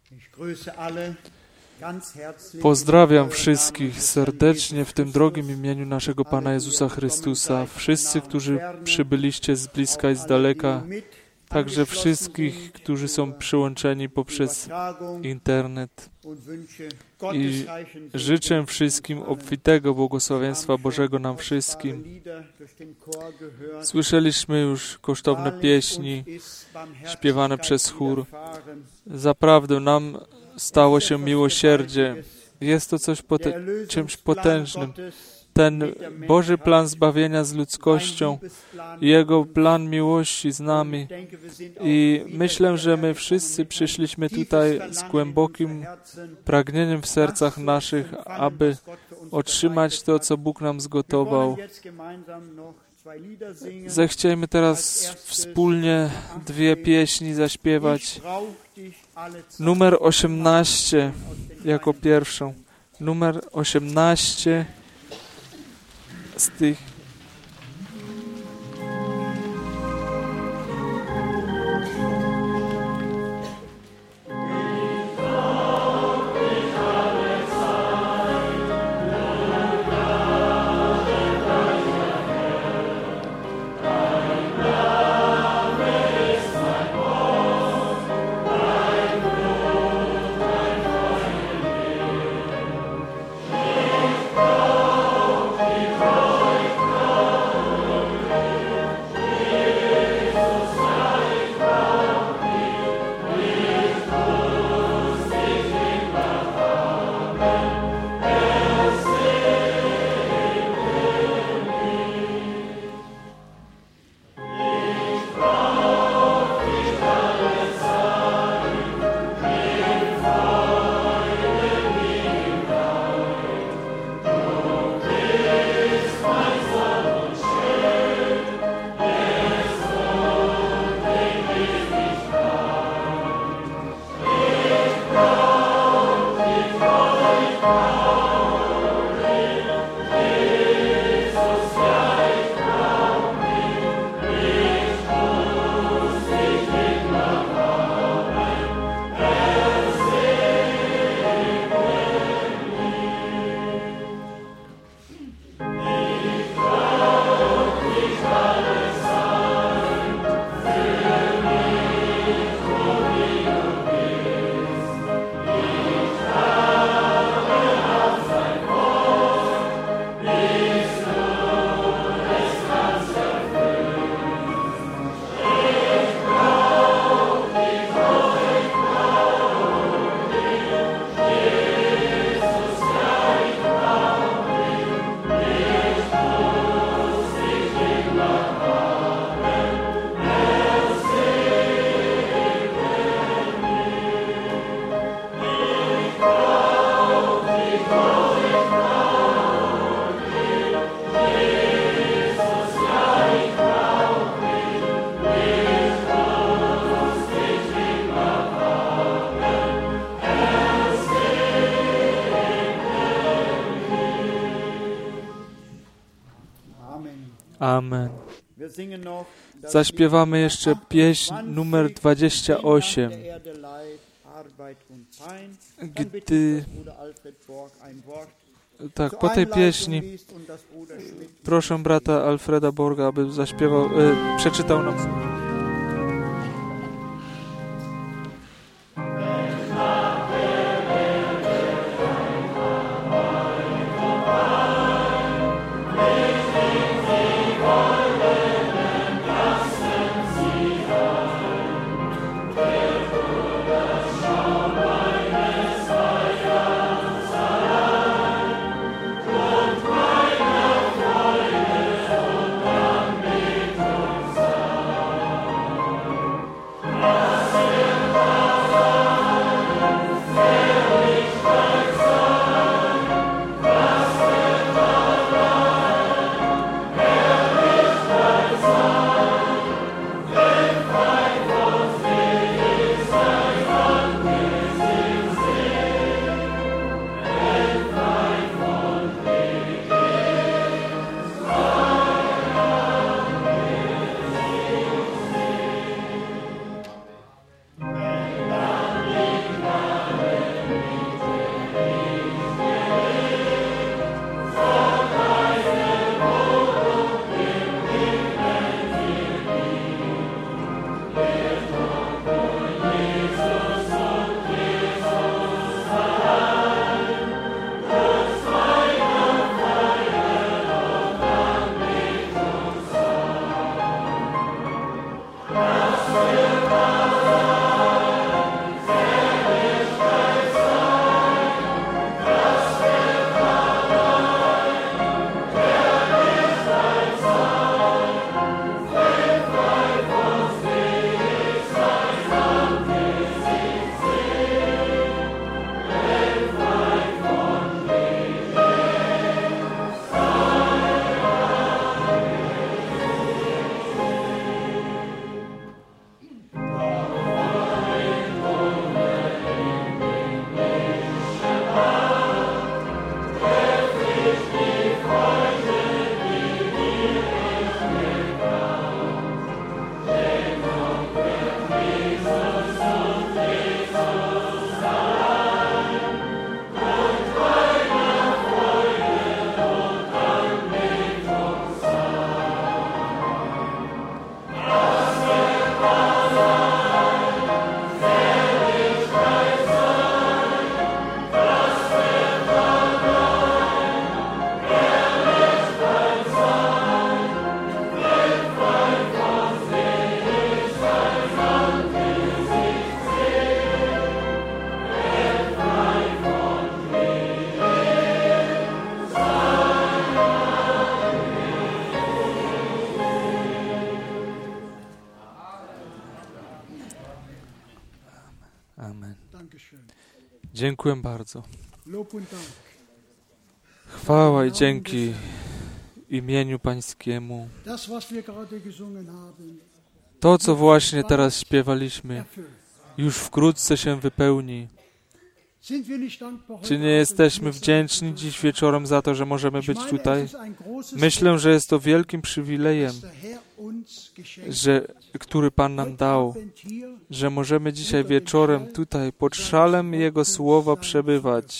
Pozdrawiam wszystkich serdecznie w tym drogim imieniu naszego Pana Jezusa Chrystusa. Wszyscy, którzy przybyliście z bliska i z daleka, także wszystkich, którzy są przyłączeni poprzez internet. I życzę wszystkim obfitego błogosławieństwa Bożego nam wszystkim. Słyszeliśmy już kosztowne pieśni śpiewane przez chór. Zaprawdę nam stało się miłosierdzie. Jest to czymś potężnym. Ten Boży plan zbawienia z ludzkością, Jego plan miłości z nami. I myślę, że my wszyscy przyszliśmy tutaj z głębokim pragnieniem w sercach naszych, aby otrzymać to, co Bóg nam zgotował. Zechciejmy teraz wspólnie dwie pieśni zaśpiewać. Numer 18 jako pierwszą. Numer 18 z tych Amen. Zaśpiewamy jeszcze pieśń numer 28. Po tej pieśni proszę brata Alfreda Borga, aby zaśpiewał, przeczytał nam. Dziękuję bardzo. Chwała i dzięki imieniu Pańskiemu. To, co właśnie teraz śpiewaliśmy, już wkrótce się wypełni. Czy nie jesteśmy wdzięczni dziś wieczorem za to, że możemy być tutaj? Myślę, że jest to wielkim przywilejem, który Pan nam dał, że możemy dzisiaj wieczorem tutaj pod szalem Jego Słowa przebywać.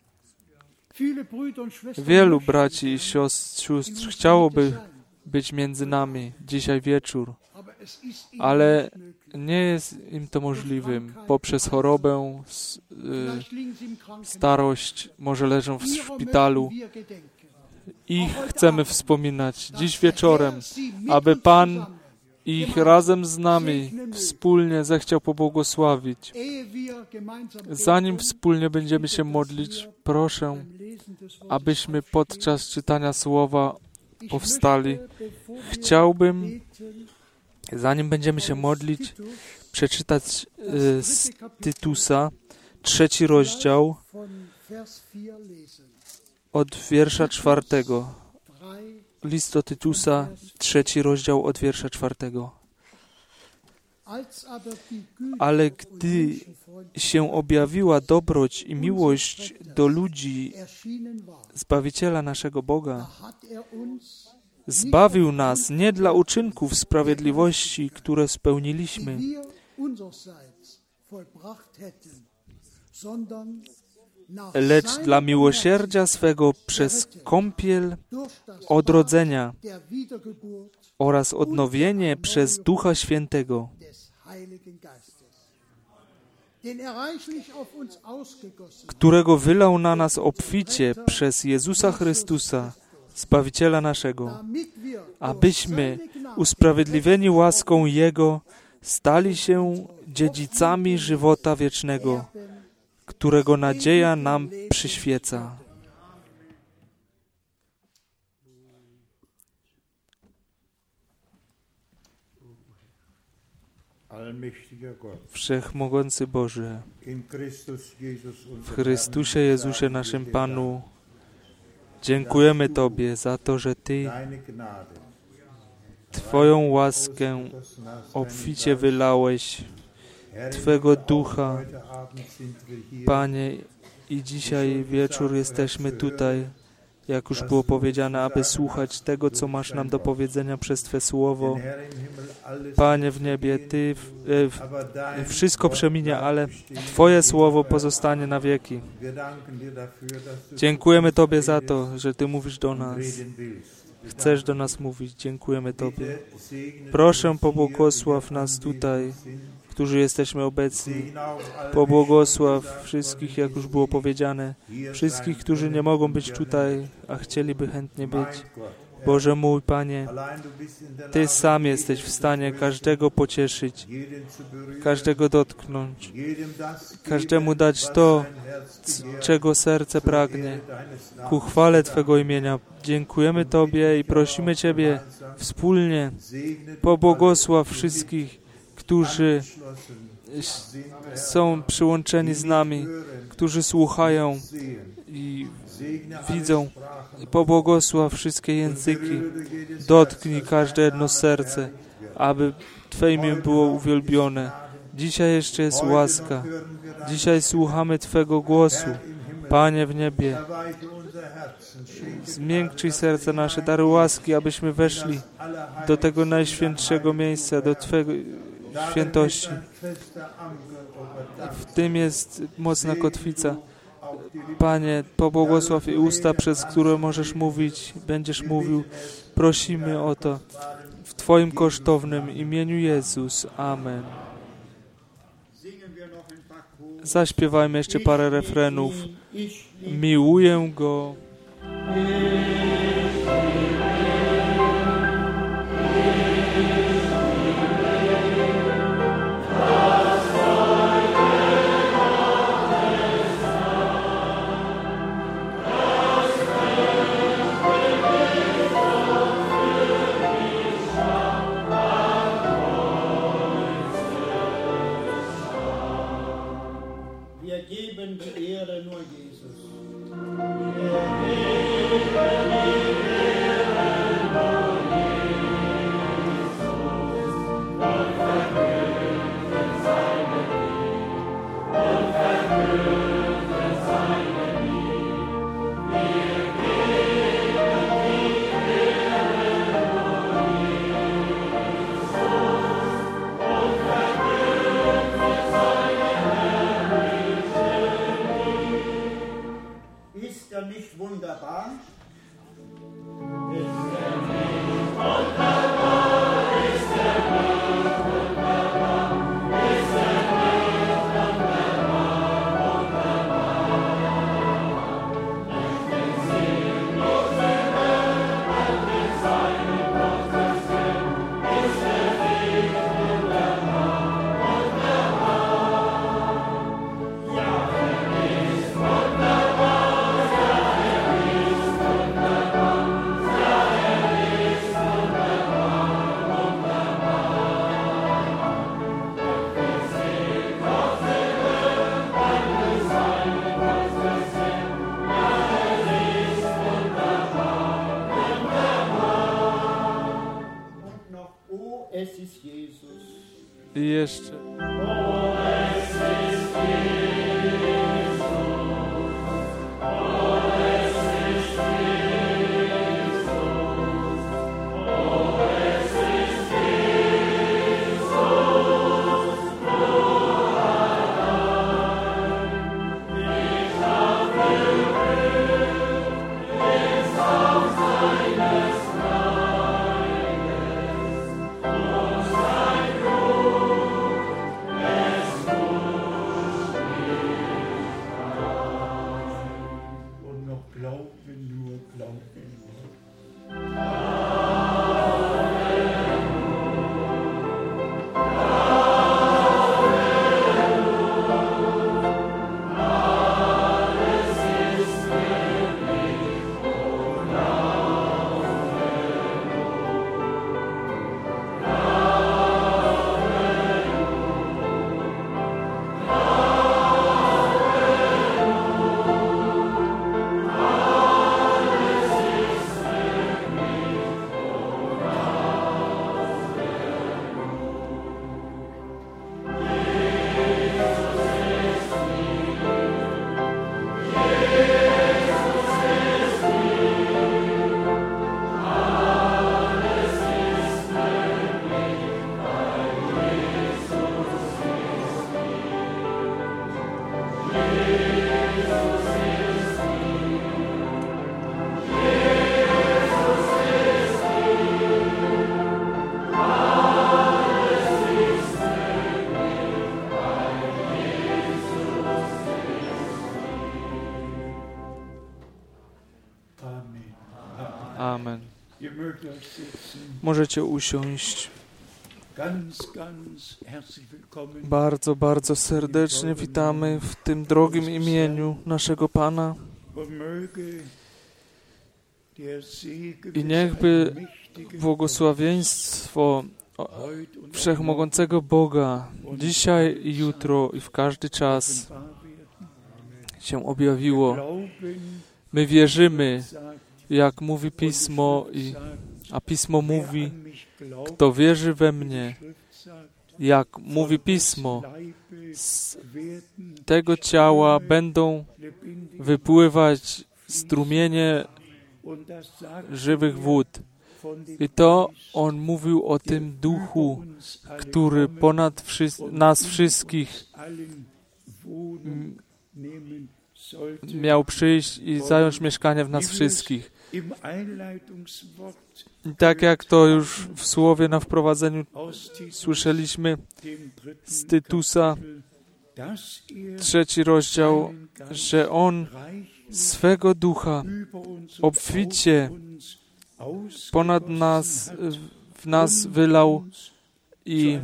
Wielu braci i sióstr chciałoby być między nami dzisiaj wieczór, ale nie jest im to możliwym poprzez chorobę, starość, może leżą w szpitalu. Ich chcemy wspominać dziś wieczorem, aby Pan ich razem z nami wspólnie zechciał pobłogosławić. Zanim wspólnie będziemy się modlić, proszę, abyśmy podczas czytania Słowa powstali. Chciałbym, zanim będziemy się modlić, przeczytać z Tytusa, 3 rozdział, od wiersza 4. List do Tytusa, 3 rozdział, od wiersza 4. Ale gdy się objawiła dobroć i miłość do ludzi Zbawiciela naszego Boga, zbawił nas nie dla uczynków sprawiedliwości, które spełniliśmy, lecz dla miłosierdzia swego przez kąpiel odrodzenia oraz odnowienie przez Ducha Świętego, którego wylał na nas obficie przez Jezusa Chrystusa, Zbawiciela naszego, abyśmy, usprawiedliwieni łaską Jego, stali się dziedzicami żywota wiecznego, którego nadzieja nam przyświeca. Wszechmogący Boże, w Chrystusie Jezusie naszym Panu, dziękujemy Tobie za to, że Ty Twoją łaskę obficie wylałeś, Twego Ducha, Panie, i dzisiaj wieczór jesteśmy tutaj, jak już było powiedziane, aby słuchać tego, co masz nam do powiedzenia przez Twe Słowo. Panie w niebie, Ty wszystko przeminie, ale Twoje Słowo pozostanie na wieki. Dziękujemy Tobie za to, że Ty mówisz do nas. Chcesz do nas mówić. Dziękujemy Tobie. Proszę, pobłogosław nas tutaj, którzy jesteśmy obecni. Pobłogosław wszystkich, jak już było powiedziane, wszystkich, którzy nie mogą być tutaj, a chcieliby chętnie być. Boże mój, Panie, Ty sam jesteś w stanie każdego pocieszyć, każdego dotknąć, każdemu dać to, czego serce pragnie, ku chwale Twego imienia. Dziękujemy Tobie i prosimy Ciebie wspólnie, pobłogosław wszystkich, którzy są przyłączeni z nami, którzy słuchają i widzą. Pobłogosław wszystkie języki, dotknij każde jedno serce, aby Twoje imię było uwielbione. Dzisiaj jeszcze jest łaska. Dzisiaj słuchamy Twego głosu. Panie w niebie, zmiękczyj serce nasze, daruj łaski, abyśmy weszli do tego najświętszego miejsca, do Twojej świętości. W tym jest mocna kotwica. Panie, pobłogosław i usta, przez które możesz mówić, będziesz mówił. Prosimy o to w Twoim kosztownym imieniu Jezus. Amen. Zaśpiewajmy jeszcze parę refrenów. Miłuję Go. Wir geben die Ehre nur Jesus. Ist er nicht wunderbar? Es ist Jesus. I jeszcze. Amen. Możecie usiąść. Bardzo, bardzo serdecznie witamy w tym drogim imieniu naszego Pana. I niechby błogosławieństwo Wszechmogącego Boga dzisiaj i jutro i w każdy czas się objawiło. My wierzymy, jak mówi Pismo, a Pismo mówi, kto wierzy we mnie, jak mówi Pismo, z tego ciała będą wypływać strumienie żywych wód. I to On mówił o tym Duchu, który ponad nas wszystkich miał przyjść i zająć mieszkanie w nas wszystkich. I tak jak to już w słowie na wprowadzeniu słyszeliśmy z Tytusa, 3 rozdział, że On swego Ducha obficie ponad nas, w nas wylał i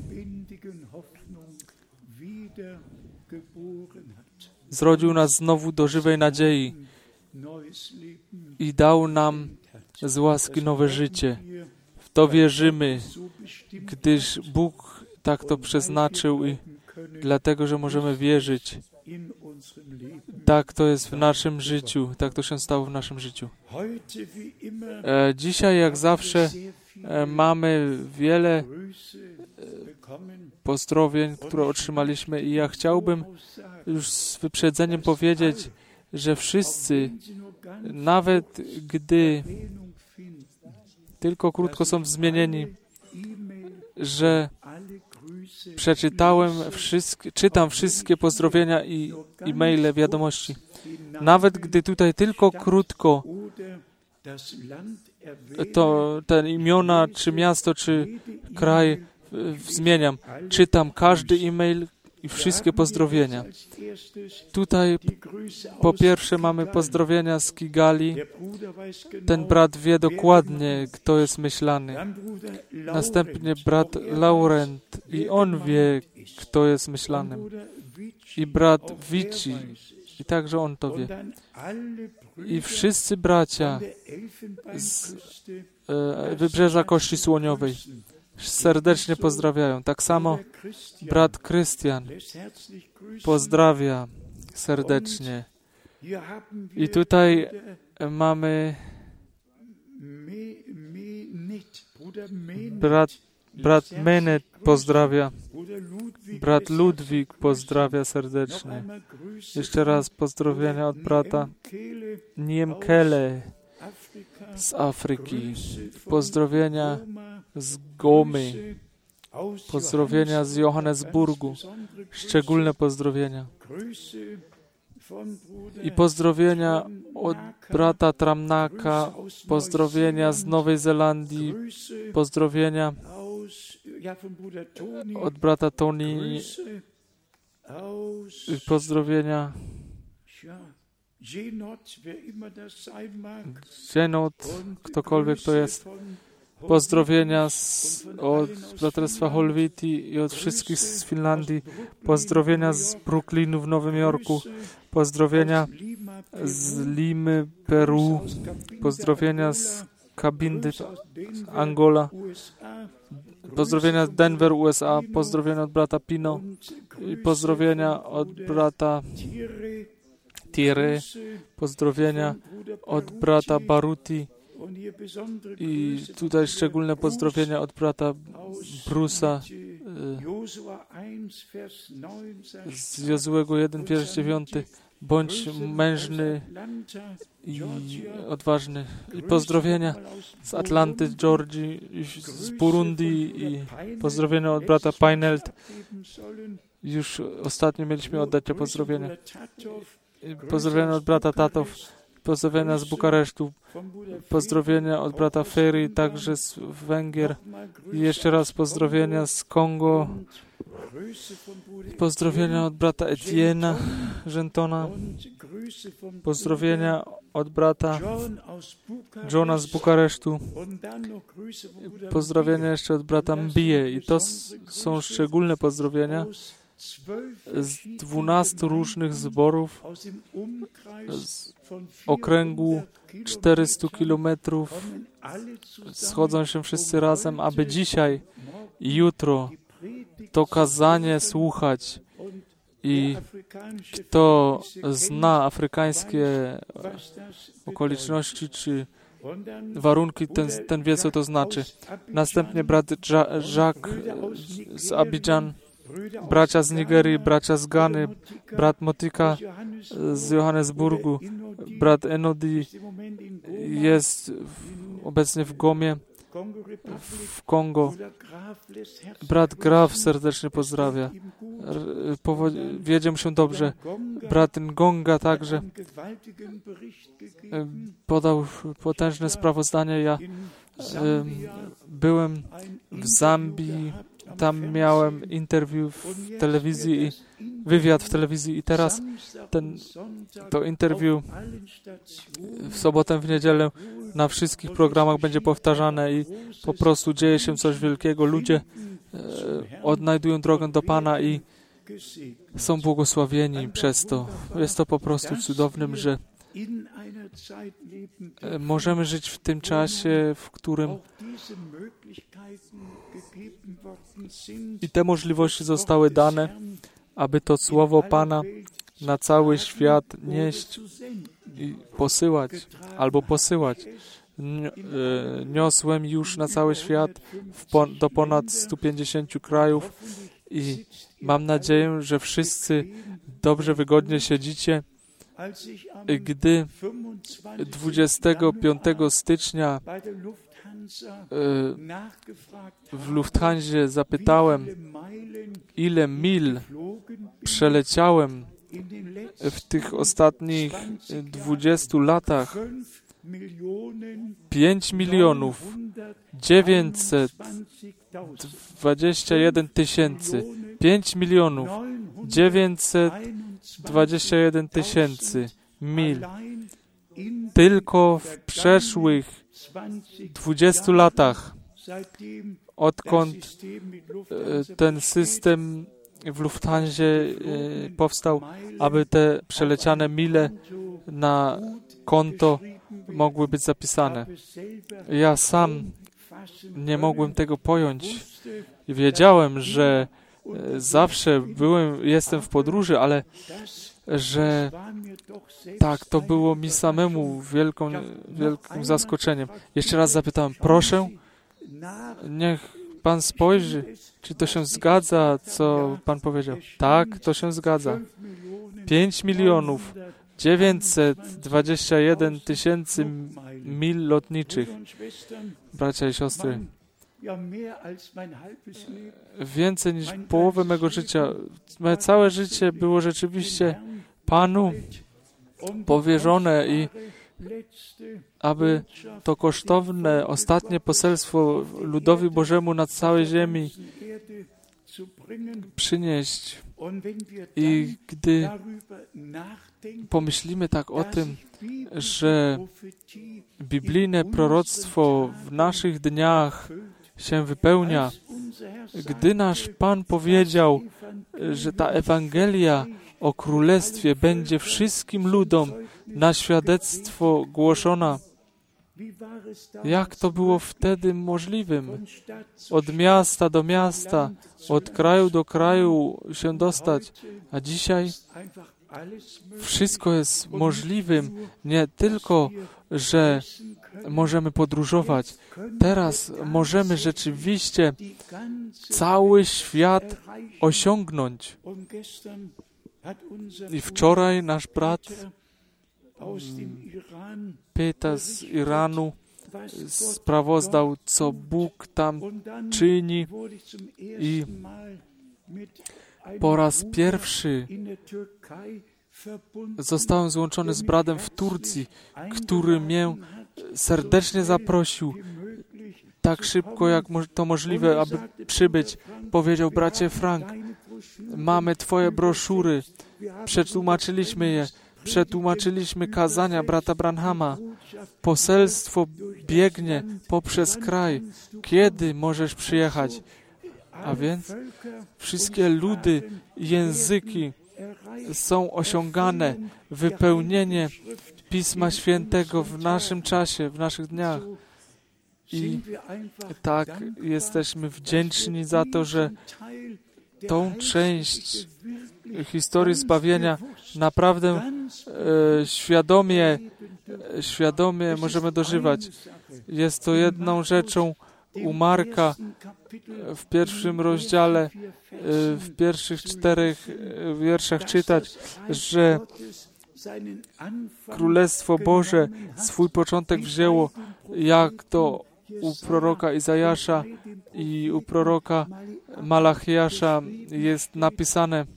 zrodził nas znowu do żywej nadziei i dał nam z łaski nowe życie. W to wierzymy, gdyż Bóg tak to przeznaczył i dlatego, że możemy wierzyć Tak to jest w naszym życiu, tak to się stało w naszym życiu. Dzisiaj, jak zawsze, mamy wiele pozdrowień, które otrzymaliśmy i ja chciałbym już z wyprzedzeniem powiedzieć, że wszyscy, nawet gdy tylko krótko są zmienieni, że czytam wszystkie pozdrowienia i e-maile, wiadomości. Nawet gdy tutaj tylko krótko to te imiona, czy miasto, czy kraj zmieniam. Czytam każdy e-mail i wszystkie pozdrowienia. Tutaj po pierwsze mamy pozdrowienia z Kigali. Ten brat wie dokładnie, kto jest myślany. Następnie brat Laurent i on wie, kto jest myślanym. I brat Vici, i także on to wie. I wszyscy bracia z Wybrzeża Kości Słoniowej serdecznie pozdrawiają. Tak samo brat Krystian pozdrawia serdecznie. I tutaj mamy brat Menet pozdrawia. Brat Ludwik pozdrawia serdecznie. Jeszcze raz pozdrowienia od brata Niemkele z Afryki. Pozdrowienia z Gomy. Pozdrowienia z Johannesburgu. Szczególne pozdrowienia. I pozdrowienia od brata Tramnaka, pozdrowienia z Nowej Zelandii, pozdrowienia od brata Tony, pozdrowienia Genot, ktokolwiek to jest, pozdrowienia od Braterstwa Holwiti i od wszystkich z Finlandii, pozdrowienia z Brooklynu w Nowym Jorku, pozdrowienia z Limy, Peru, pozdrowienia z Cabindy, Angola, pozdrowienia z Denver, USA, pozdrowienia od brata Pino i pozdrowienia od brata Thierry, pozdrowienia od brata Baruti i tutaj szczególne pozdrowienia od brata Brusa z Jozuego 1, wiersz 9. Bądź mężny i odważny. I pozdrowienia z Atlanty, z Georgii, z Burundi i pozdrowienia od brata Peinelt. Już ostatnio mieliśmy oddać te pozdrowienia. Pozdrowienia od brata Tatow, pozdrowienia z Bukaresztu, pozdrowienia od brata Ferry, także z Węgier. I jeszcze raz pozdrowienia z Kongo, pozdrowienia od brata Etienne'a Gentona, pozdrowienia od brata Johna z Bukaresztu, pozdrowienia jeszcze od brata Mbije. I to są szczególne pozdrowienia z 12 różnych zborów z okręgu 400 kilometrów. Schodzą się wszyscy razem, aby dzisiaj i jutro to kazanie słuchać. I kto zna afrykańskie okoliczności czy warunki, ten wie, co to znaczy. Następnie brat Jacques z Abidjan, bracia z Nigerii, bracia z Gany, brat Motika z Johannesburgu, brat Enodi jest obecnie w Gomie, w Kongo. Brat Graf serdecznie pozdrawia. Wiedzie mu się dobrze. Brat Ngonga także podał potężne sprawozdanie. Ja byłem w Zambii, tam miałem interwiu w telewizji i wywiad w telewizji i teraz to interwiu w sobotę, w niedzielę na wszystkich programach będzie powtarzane i po prostu dzieje się coś wielkiego. Ludzie odnajdują drogę do Pana i są błogosławieni przez to. Jest to po prostu cudownym, że możemy żyć w tym czasie, w którym i te możliwości zostały dane, aby to słowo Pana na cały świat nieść i posyłać, albo posyłać. Niosłem już na cały świat do ponad 150 krajów i mam nadzieję, że wszyscy dobrze, wygodnie siedzicie, gdy 25 stycznia w Lufthansie zapytałem, ile mil przeleciałem w tych ostatnich 20 latach. 5 921 tysięcy. 5 921 tysięcy mil. Tylko w przeszłych 20 latach, odkąd ten system w Lufthansie powstał, aby te przeleciane mile na konto mogły być zapisane. Ja sam nie mogłem tego pojąć. Wiedziałem, że zawsze jestem w podróży, ale że tak, to było mi samemu wielkim zaskoczeniem. Jeszcze raz zapytałem, proszę, niech Pan spojrzy, czy to się zgadza, co Pan powiedział. Tak, to się zgadza. 5 921 tysięcy mil lotniczych. Bracia i siostry, więcej niż połowę mego życia, moje całe życie było rzeczywiście Panu powierzone i aby to kosztowne, ostatnie poselstwo ludowi Bożemu na całej ziemi przynieść. I gdy pomyślimy tak o tym, że biblijne proroctwo w naszych dniach się wypełnia, gdy nasz Pan powiedział, że ta Ewangelia o Królestwie będzie wszystkim ludom na świadectwo głoszona. Jak to było wtedy możliwym? Od miasta do miasta, od kraju do kraju się dostać. A dzisiaj wszystko jest możliwym. Nie tylko, że możemy podróżować. Teraz możemy rzeczywiście cały świat osiągnąć. I wczoraj nasz brat Peter z Iranu sprawozdał, co Bóg tam czyni, i po raz pierwszy zostałem złączony z bratem w Turcji, który mnie serdecznie zaprosił, tak szybko, jak to możliwe, aby przybyć. Powiedział, bracie Frank, mamy Twoje broszury, przetłumaczyliśmy je, przetłumaczyliśmy kazania brata Branhama. Poselstwo biegnie poprzez kraj. Kiedy możesz przyjechać? A więc wszystkie ludy, języki są osiągane. Wypełnienie Pisma Świętego w naszym czasie, w naszych dniach. I tak jesteśmy wdzięczni za to, że tą część historii zbawienia naprawdę świadomie możemy dożywać. Jest to jedną rzeczą u Marka w pierwszym rozdziale, w pierwszych 4 wierszach czytać, że Królestwo Boże swój początek wzięło, jak to u proroka Izajasza i u proroka Malachiasza jest napisane.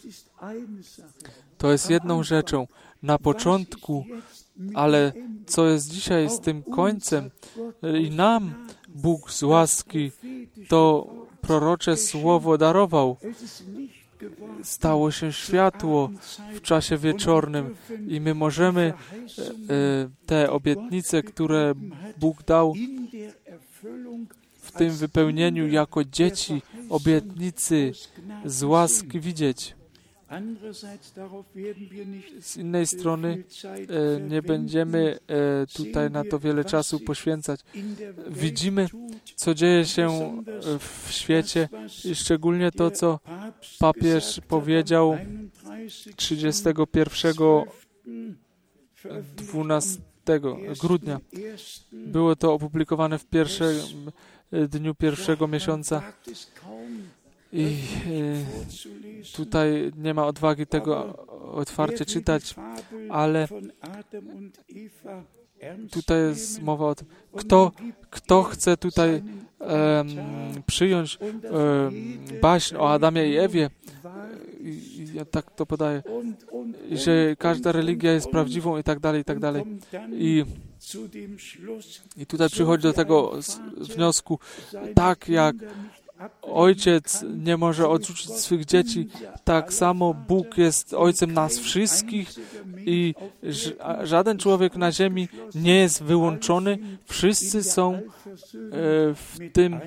To jest jedną rzeczą na początku, ale co jest dzisiaj z tym końcem? I nam Bóg z łaski to prorocze słowo darował. Stało się światło w czasie wieczornym i my możemy te obietnice, które Bóg dał, w tym wypełnieniu jako dzieci obietnicy z łaski widzieć. Z innej strony nie będziemy tutaj na to wiele czasu poświęcać. Widzimy, co dzieje się w świecie i szczególnie to, co papież powiedział 12 grudnia. Było to opublikowane w pierwszym dniu pierwszego miesiąca i tutaj nie ma odwagi tego otwarcie czytać, ale tutaj jest mowa o tym, kto chce tutaj przyjąć baśń o Adamie i Ewie, ja tak to podaję, że każda religia jest prawdziwą i tak dalej, i tak dalej. I tutaj przychodzi do tego wniosku, tak jak ojciec nie może odrzucić swych dzieci, tak samo Bóg jest ojcem nas wszystkich i żaden człowiek na ziemi nie jest wyłączony. Wszyscy są w tym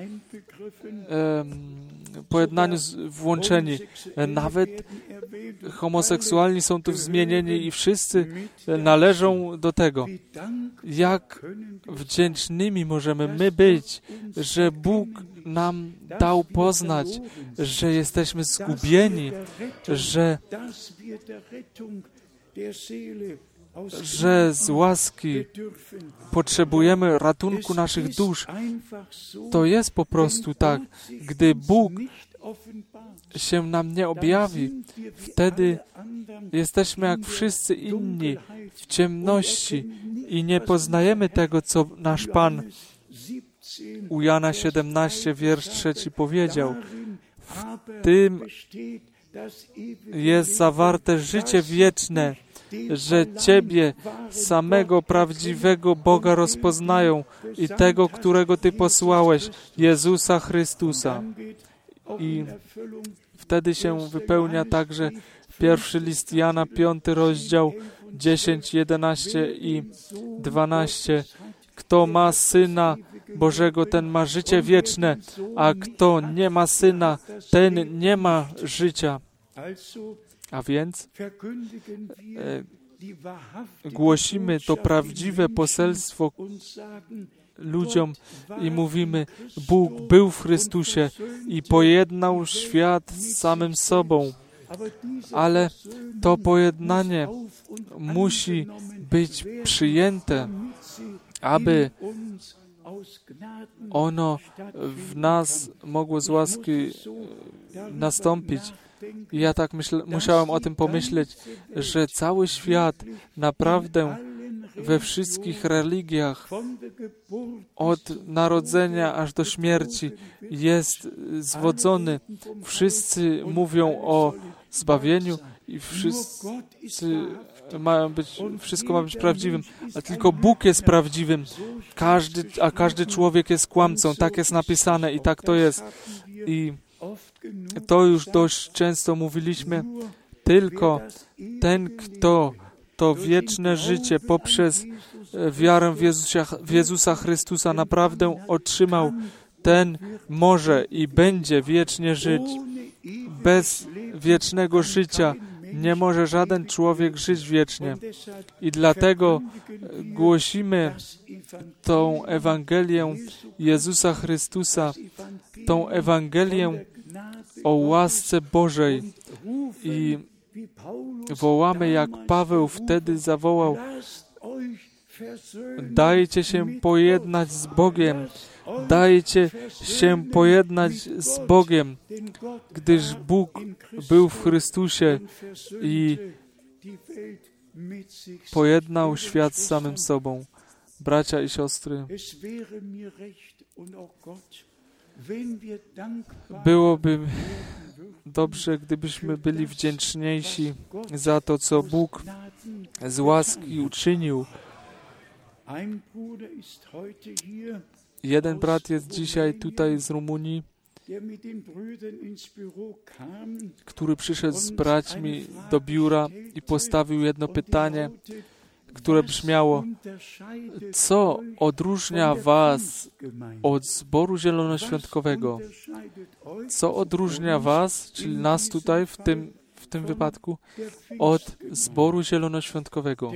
pojednaniu włączeni. Nawet homoseksualni są tu zmienieni i wszyscy należą do tego. Jak wdzięcznymi możemy my być, że Bóg nam dał poznać, że jesteśmy zgubieni, że z łaski potrzebujemy ratunku naszych dusz. To jest po prostu tak. Gdy Bóg się nam nie objawi, wtedy jesteśmy jak wszyscy inni w ciemności i nie poznajemy tego, co nasz Pan u Jana 17, wiersz 3 powiedział. W tym jest zawarte życie wieczne, że Ciebie, samego prawdziwego Boga rozpoznają i tego, którego Ty posłałeś, Jezusa Chrystusa. I wtedy się wypełnia także pierwszy list Jana, 5 rozdział, 10, 11 i 12. Kto ma Syna Bożego, ten ma życie wieczne, a kto nie ma Syna, ten nie ma życia. A więc głosimy to prawdziwe poselstwo ludziom i mówimy, Bóg był w Chrystusie i pojednał świat z samym sobą. Ale to pojednanie musi być przyjęte, aby ono w nas mogło z łaski nastąpić. I ja tak musiałem o tym pomyśleć, że cały świat naprawdę we wszystkich religiach od narodzenia aż do śmierci jest zwodzony. Wszyscy mówią o zbawieniu i wszystko ma być prawdziwym, a tylko Bóg jest prawdziwym, a każdy człowiek jest kłamcą. Tak jest napisane i tak to jest. I to już dość często mówiliśmy. Tylko ten, kto to wieczne życie poprzez wiarę w Jezusa Chrystusa naprawdę otrzymał, ten może i będzie wiecznie żyć. Bez wiecznego życia nie może żaden człowiek żyć wiecznie. I dlatego głosimy tą Ewangelię Jezusa Chrystusa, tą Ewangelię o łasce Bożej i wołamy, jak Paweł wtedy zawołał, dajcie się pojednać z Bogiem, dajcie się pojednać z Bogiem, gdyż Bóg był w Chrystusie i pojednał świat z samym sobą. Bracia i siostry, byłoby dobrze, gdybyśmy byli wdzięczniejsi za to, co Bóg z łaski uczynił. Jeden brat jest dzisiaj tutaj z Rumunii, który przyszedł z braćmi do biura i postawił jedno pytanie, które brzmiało, co odróżnia was od zboru zielonoświątkowego? Co odróżnia was, czyli nas tutaj w tym wypadku, od zboru zielonoświątkowego?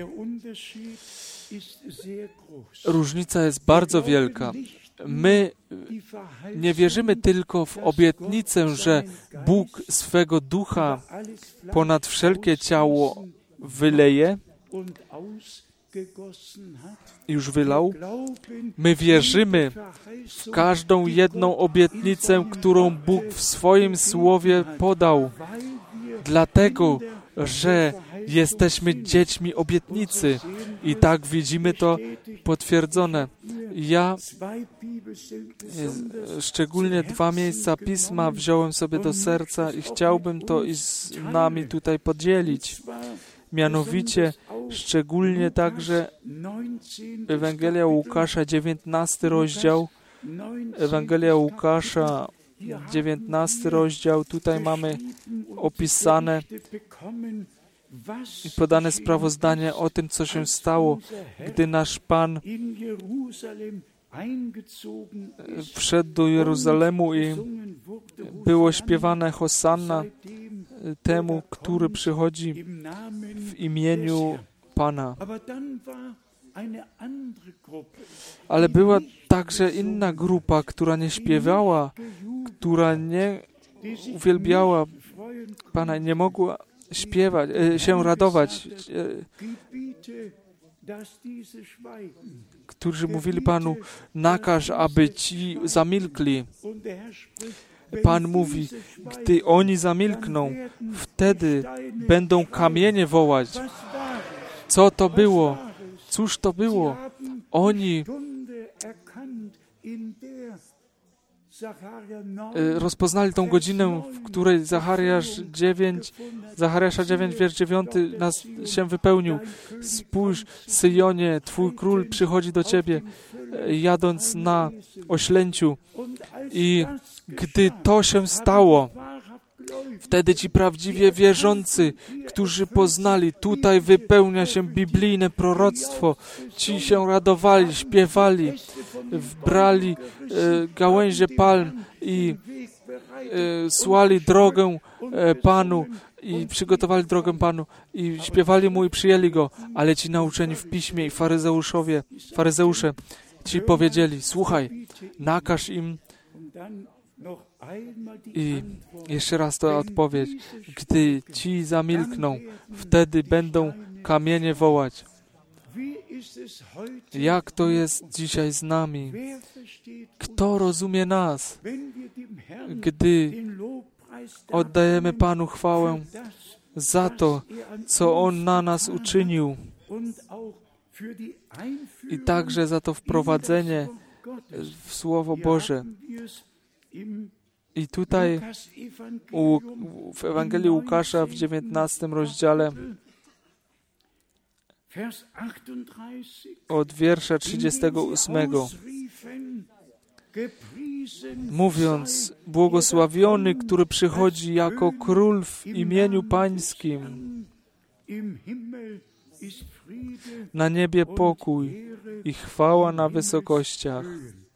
Różnica jest bardzo wielka. My nie wierzymy tylko w obietnicę, że Bóg swego ducha ponad wszelkie ciało wyleje, już wylał. My wierzymy w każdą jedną obietnicę, którą Bóg w swoim Słowie podał, dlatego, że jesteśmy dziećmi obietnicy i tak widzimy to potwierdzone. Ja szczególnie 2 miejsca Pisma wziąłem sobie do serca i chciałbym to i z nami tutaj podzielić. Mianowicie szczególnie także Ewangelia Łukasza, 19 rozdział. Ewangelia Łukasza, 19 rozdział. Tutaj mamy opisane i podane sprawozdanie o tym, co się stało, gdy nasz Pan wszedł do Jeruzalemu i było śpiewane Hosanna temu, który przychodzi w imieniu Pana. Ale była także inna grupa, która nie śpiewała, która nie uwielbiała Pana, nie mogła śpiewać, się radować, którzy mówili Panu, nakaż, aby ci zamilkli. Pan mówi, gdy oni zamilkną, wtedy będą kamienie wołać. Co to było? Cóż to było? Oni rozpoznali tą godzinę, w której Zachariasza 9, wiersz 9 nas się wypełnił. Spójrz, Syjonie, Twój król przychodzi do Ciebie, jadąc na oślęciu. I gdy to się stało, wtedy ci prawdziwie wierzący, którzy poznali, tutaj wypełnia się biblijne proroctwo, ci się radowali, śpiewali, wbrali gałęzie palm i słali drogę Panu i przygotowali drogę Panu i śpiewali Mu i przyjęli Go, ale ci nauczeni w Piśmie i faryzeusze, ci powiedzieli, słuchaj, nakaż im. I jeszcze raz to odpowiedź. Gdy ci zamilkną, wtedy będą kamienie wołać. Jak to jest dzisiaj z nami? Kto rozumie nas, gdy oddajemy Panu chwałę za to, co On na nas uczynił i także za to wprowadzenie w Słowo Boże. I tutaj w Ewangelii Łukasza w 19 rozdziale od wiersza 38 mówiąc, błogosławiony, który przychodzi jako król w imieniu Pańskim. Na niebie pokój i chwała na wysokościach.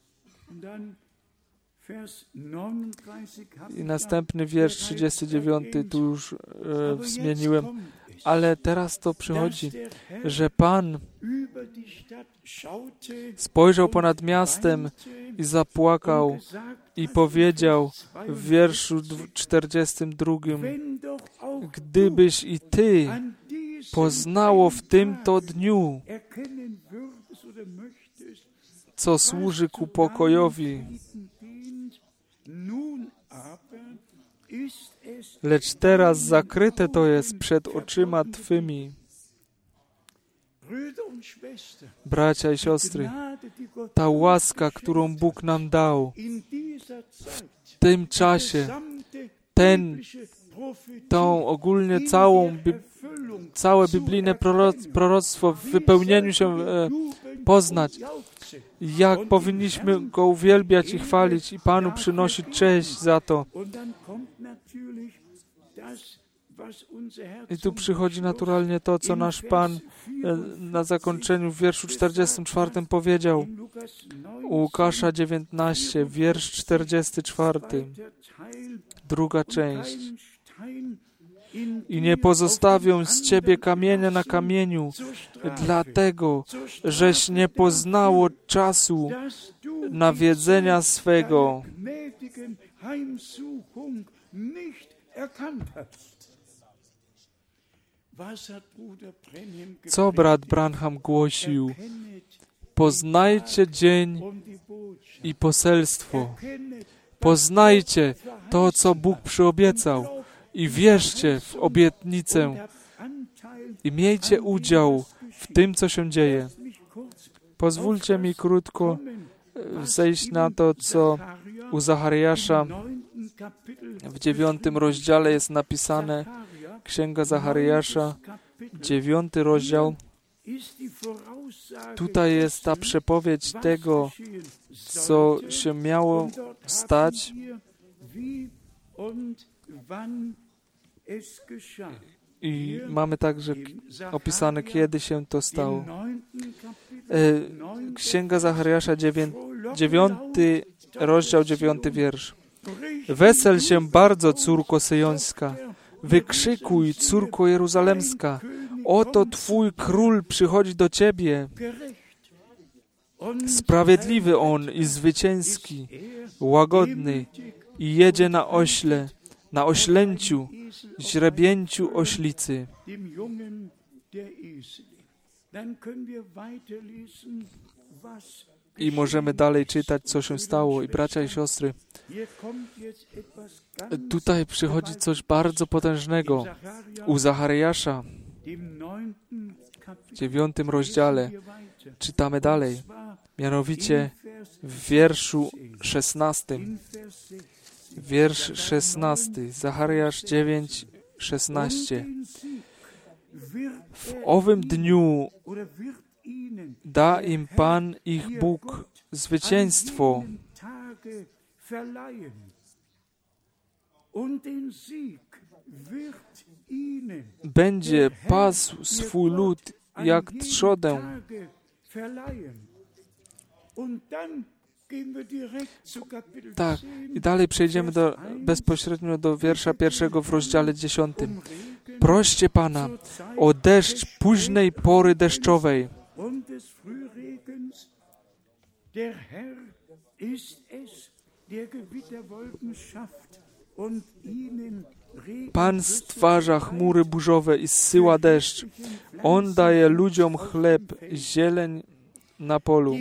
I następny wiersz 39, tu już zmieniłem, ale teraz to przychodzi, że Pan spojrzał ponad miastem i zapłakał i powiedział w wierszu 42, gdybyś i Ty poznało w tym to dniu, co służy ku pokojowi, lecz teraz zakryte to jest przed oczyma Twymi. Bracia i siostry, ta łaska, którą Bóg nam dał w tym czasie, tą ogólnie całe biblijne proroctwo w wypełnieniu się poznać, jak powinniśmy Go uwielbiać i chwalić i Panu przynosić cześć za to. I tu przychodzi naturalnie to, co nasz Pan na zakończeniu w wierszu 44 powiedział. U Łukasza 19, wiersz 44, druga część. I nie pozostawią z Ciebie kamienia na kamieniu, dlatego, żeś nie poznało czasu nawiedzenia swego. Co brat Branham głosił? Poznajcie dzień i poselstwo. Poznajcie to, co Bóg przyobiecał i wierzcie w obietnicę i miejcie udział w tym, co się dzieje. Pozwólcie mi krótko zejść na to, co u Zachariasza w 9 rozdziale jest napisane. Księga Zachariasza, 9 rozdział. Tutaj jest ta przepowiedź tego, co się miało stać. I mamy także opisane, kiedy się to stało. Księga Zachariasza, 9 rozdział, 9 wiersz. Wesel się bardzo, córko syjońska. Wykrzykuj, córko jeruzalemska. Oto Twój król przychodzi do Ciebie. Sprawiedliwy On i zwycięski, łagodny i jedzie na ośle, na oślęciu, źrebięciu oślicy. I możemy dalej czytać, co się stało. I bracia i siostry, tutaj przychodzi coś bardzo potężnego. U Zachariasza w 9 rozdziale czytamy dalej, mianowicie w wierszu 16. Wiersz 16. Zachariasz 9, 16. W owym dniu da im Pan ich Bóg zwycięstwo będzie pasł swój lud jak trzodę. Tak, i dalej przejdziemy bezpośrednio do wiersza 1 w rozdziale 10. Proście Pana o deszcz późnej pory deszczowej. Pan stwarza chmury burzowe i zsyła deszcz. On daje ludziom chleb, zieleń na polu.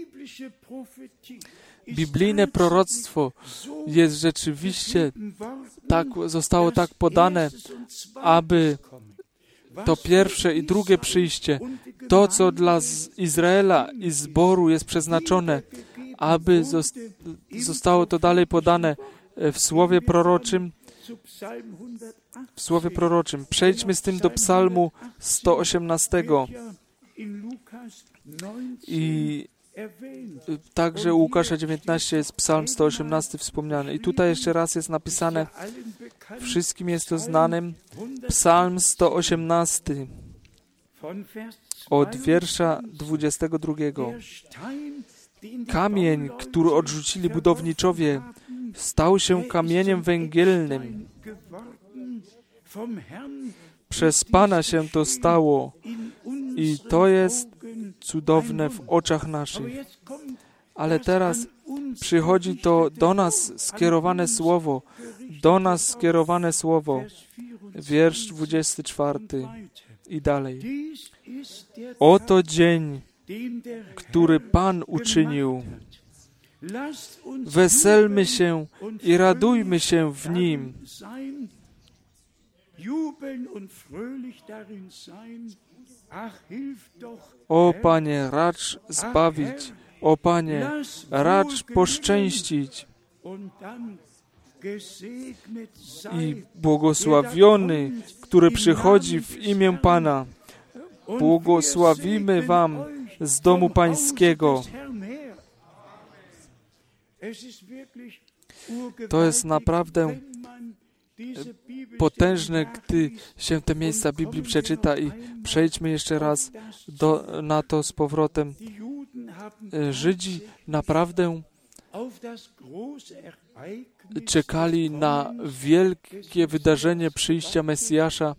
Biblijne proroctwo jest rzeczywiście zostało tak podane, aby to pierwsze i drugie przyjście, to, co dla Izraela i zboru jest przeznaczone, aby zostało to dalej podane w słowie proroczym. Przejdźmy z tym do Psalmu 118. I także u Łukasza 19 jest Psalm 118 wspomniany. I tutaj jeszcze raz jest napisane, wszystkim jest to znanym, Psalm 118 od wiersza 22. Kamień, który odrzucili budowniczowie, stał się kamieniem węgielnym. Przez Pana się to stało i to jest cudowne w oczach naszych. Ale teraz przychodzi to do nas skierowane słowo, wiersz 24 i dalej. Oto dzień, który Pan uczynił. Weselmy się i radujmy się w nim. O Panie, racz zbawić. O Panie, racz poszczęścić. I błogosławiony, który przychodzi w imię Pana. Błogosławimy Wam z domu Pańskiego. To jest naprawdę potężne, gdy się te miejsca Biblii przeczyta i przejdźmy jeszcze raz na to z powrotem. Żydzi naprawdę czekali na wielkie wydarzenie przyjścia Mesjasza,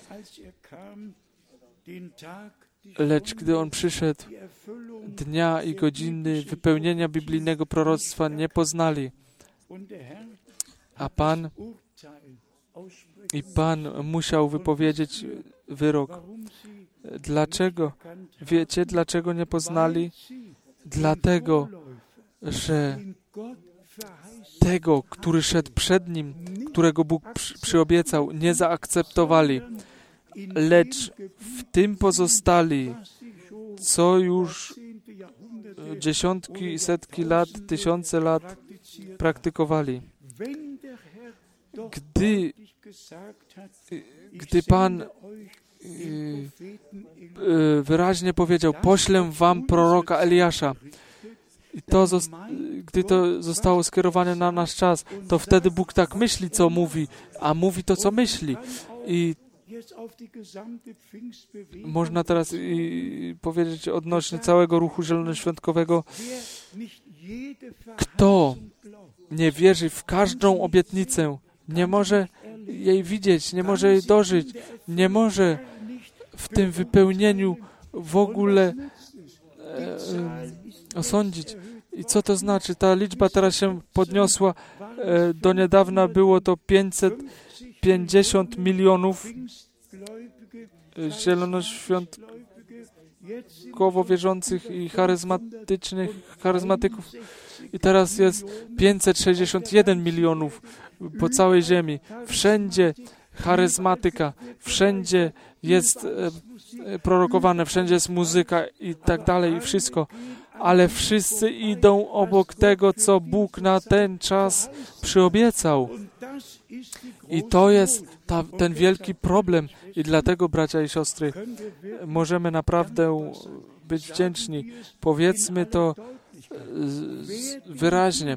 lecz gdy On przyszedł, dnia i godziny wypełnienia biblijnego proroctwa nie poznali. A Pan I Pan musiał wypowiedzieć wyrok. Dlaczego? Wiecie, dlaczego nie poznali? Dlatego, że tego, który szedł przed nim, którego Bóg przyobiecał, nie zaakceptowali, lecz w tym pozostali, co już dziesiątki, setki lat, tysiące lat praktykowali. Gdy Pan wyraźnie powiedział, poślę wam proroka Eliasza, i gdy to zostało skierowane na nasz czas, to wtedy Bóg tak myśli, co mówi, a mówi to, co myśli. I można teraz powiedzieć odnośnie całego ruchu zielonoświątkowego, kto nie wierzy w każdą obietnicę, nie może jej widzieć, nie może jej dożyć, nie może w tym wypełnieniu w ogóle osądzić. I co to znaczy? Ta liczba teraz się podniosła. Do niedawna było to 550 milionów zielonoświątkowo wierzących i charyzmatyków. I teraz jest 561 milionów po całej ziemi. Wszędzie charyzmatyka, wszędzie jest prorokowane, wszędzie jest muzyka i tak dalej, i wszystko. Ale wszyscy idą obok tego, co Bóg na ten czas przyobiecał. I to jest ten wielki problem. I dlatego, bracia i siostry, możemy naprawdę być wdzięczni. Powiedzmy to wyraźnie.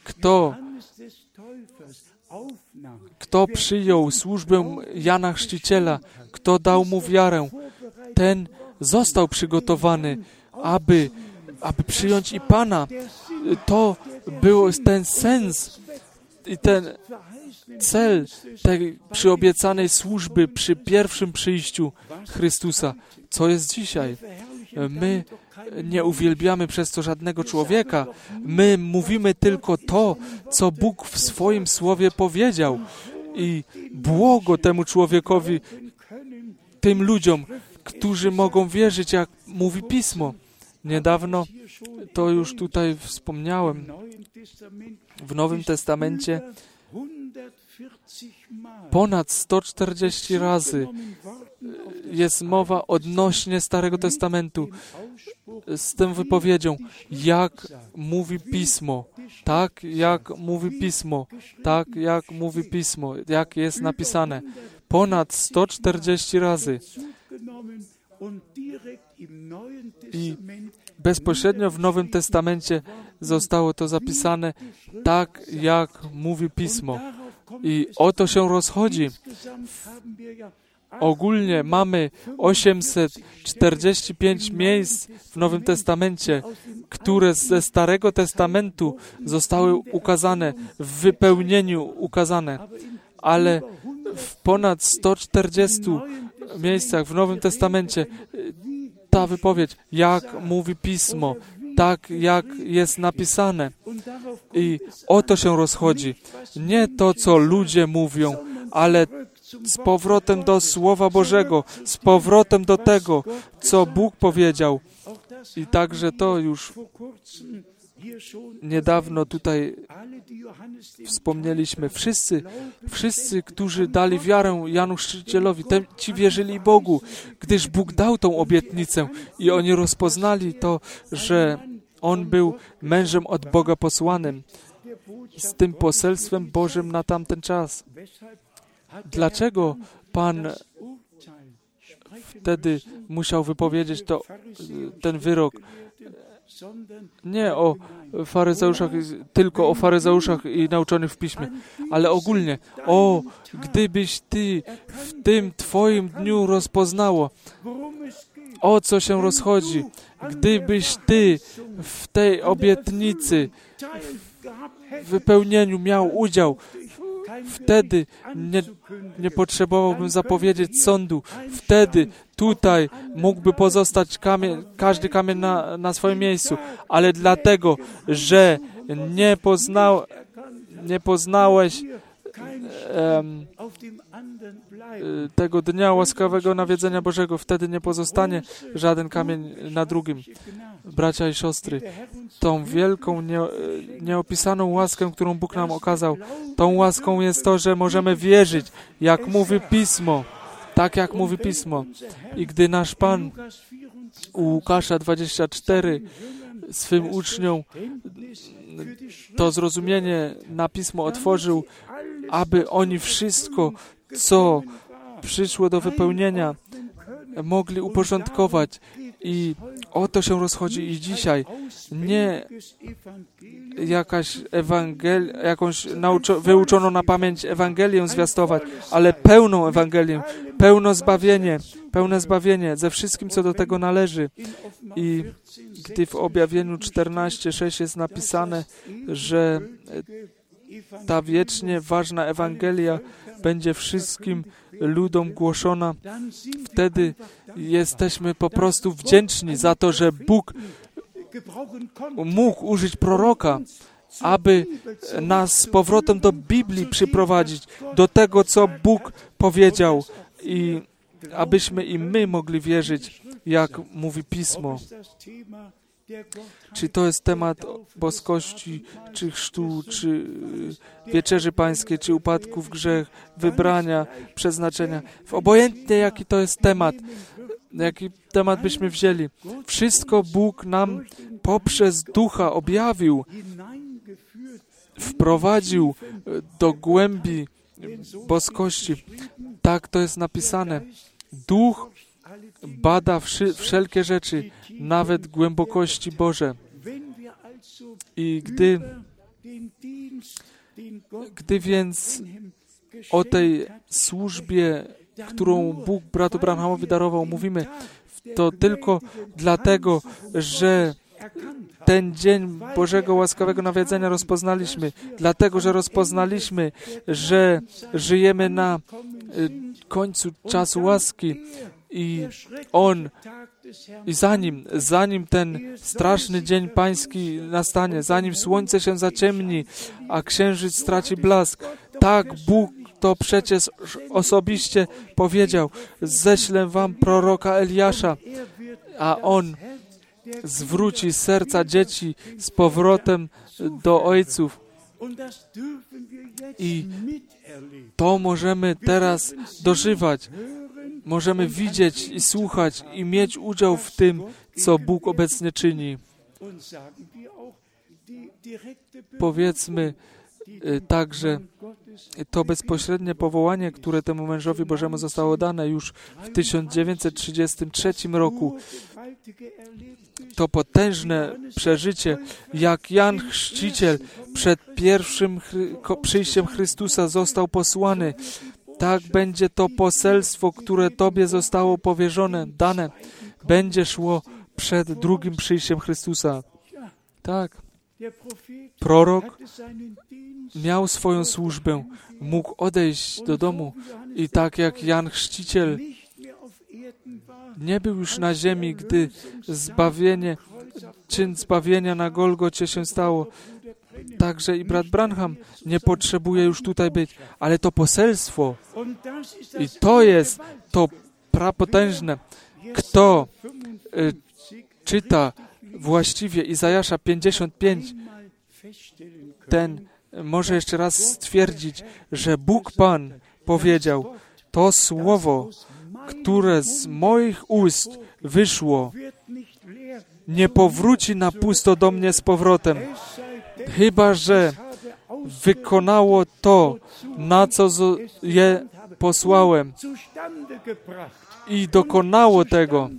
Kto przyjął służbę Jana Chrzciciela, kto dał mu wiarę, ten został przygotowany, aby przyjąć i Pana. To był ten sens i ten cel tej przyobiecanej służby przy pierwszym przyjściu Chrystusa. Co jest dzisiaj? My nie uwielbiamy przez to żadnego człowieka. My mówimy tylko to, co Bóg w swoim Słowie powiedział. I błogo temu człowiekowi, tym ludziom, którzy mogą wierzyć, jak mówi Pismo. Niedawno, to już tutaj wspomniałem, w Nowym Testamencie ponad 140 razy jest mowa odnośnie Starego Testamentu z tą wypowiedzią, jak mówi Pismo, tak jak mówi Pismo, tak jak mówi Pismo, jak jest napisane. Ponad 140 razy. I bezpośrednio w Nowym Testamencie zostało to zapisane tak, jak mówi Pismo. I o to się rozchodzi. Ogólnie mamy 845 miejsc w Nowym Testamencie, które ze Starego Testamentu zostały ukazane, w wypełnieniu ukazane. Ale w ponad 140 miejscach w Nowym Testamencie ta wypowiedź, jak mówi Pismo, tak jak jest napisane. I o to się rozchodzi. Nie to, co ludzie mówią, ale z powrotem do Słowa Bożego, z powrotem do tego, co Bóg powiedział. I także to już niedawno tutaj wspomnieliśmy. Wszyscy, którzy dali wiarę Janu Chrzcicielowi, ci wierzyli Bogu, gdyż Bóg dał tą obietnicę i oni rozpoznali to, że on był mężem od Boga posłanym z tym poselstwem Bożym na tamten czas. Dlaczego Pan wtedy musiał wypowiedzieć ten wyrok? Nie o faryzeuszach, tylko o faryzeuszach i nauczonych w Piśmie, ale ogólnie. O, gdybyś Ty w tym Twoim dniu rozpoznało, o co się rozchodzi, gdybyś Ty w tej obietnicy, w wypełnieniu miał udział, wtedy nie potrzebowałbym zapowiedzieć sądu. Wtedy tutaj mógłby pozostać każdy kamień na swoim miejscu. Ale dlatego, że nie poznałeś tego dnia łaskawego nawiedzenia Bożego. Wtedy nie pozostanie żaden kamień na drugim. Bracia i siostry, tą wielką, nieopisaną łaskę, którą Bóg nam okazał, tą łaską jest to, że możemy wierzyć, jak mówi Pismo. Tak jak mówi Pismo. I gdy nasz Pan u Łukasza 24 swym uczniom to zrozumienie na Pismo otworzył, aby oni wszystko, co przyszło do wypełnienia, mogli uporządkować. I o to się rozchodzi i dzisiaj. Nie jakąś wyuczoną na pamięć Ewangelię zwiastować, ale pełną Ewangelię, pełne zbawienie ze wszystkim, co do tego należy. I gdy w Objawieniu 14:6 jest napisane, że ta wiecznie ważna Ewangelia będzie wszystkim ludom głoszona, wtedy jesteśmy po prostu wdzięczni za to, że Bóg mógł użyć proroka, aby nas z powrotem do Biblii przyprowadzić, do tego, co Bóg powiedział i abyśmy i my mogli wierzyć, jak mówi Pismo. Czy to jest temat boskości, czy chrztu, czy wieczerzy pańskiej, czy upadku w grzech, wybrania, przeznaczenia. Obojętnie jaki to jest temat, jaki temat byśmy wzięli. Wszystko Bóg nam poprzez Ducha objawił, wprowadził do głębi boskości. Tak to jest napisane. Duch bada wszelkie rzeczy, nawet głębokości Boże. I gdy więc o tej służbie, którą Bóg bratu Branhamowi darował, mówimy, to tylko dlatego, że ten dzień Bożego łaskawego nawiedzenia rozpoznaliśmy, dlatego, że rozpoznaliśmy, że żyjemy na końcu czasu łaski i zanim ten straszny dzień pański nastanie, zanim słońce się zaciemni, a księżyc straci blask, tak Bóg to przecież osobiście powiedział, ześlę wam proroka Eliasza, a on zwróci serca dzieci z powrotem do ojców. I to możemy teraz dożywać. Możemy widzieć i słuchać i mieć udział w tym, co Bóg obecnie czyni. Powiedzmy także to bezpośrednie powołanie, które temu mężowi Bożemu zostało dane już w 1933 roku. To potężne przeżycie, jak Jan Chrzciciel przed pierwszym przyjściem Chrystusa został posłany. Tak będzie to poselstwo, które Tobie zostało powierzone, dane, będzie szło przed drugim przyjściem Chrystusa. Tak. Prorok miał swoją służbę, mógł odejść do domu i tak jak Jan Chrzciciel nie był już na ziemi, gdy czyn zbawienia na Golgocie się stało. Także i brat Branham nie potrzebuje już tutaj być, ale to poselstwo i to jest to prapotężne. Kto czyta właściwie Izajasza 55, ten może jeszcze raz stwierdzić, że Bóg Pan powiedział, to słowo, które z moich ust wyszło, nie powróci na pusto do mnie z powrotem, chyba że wykonało to, na co je posłałem i dokonało tego.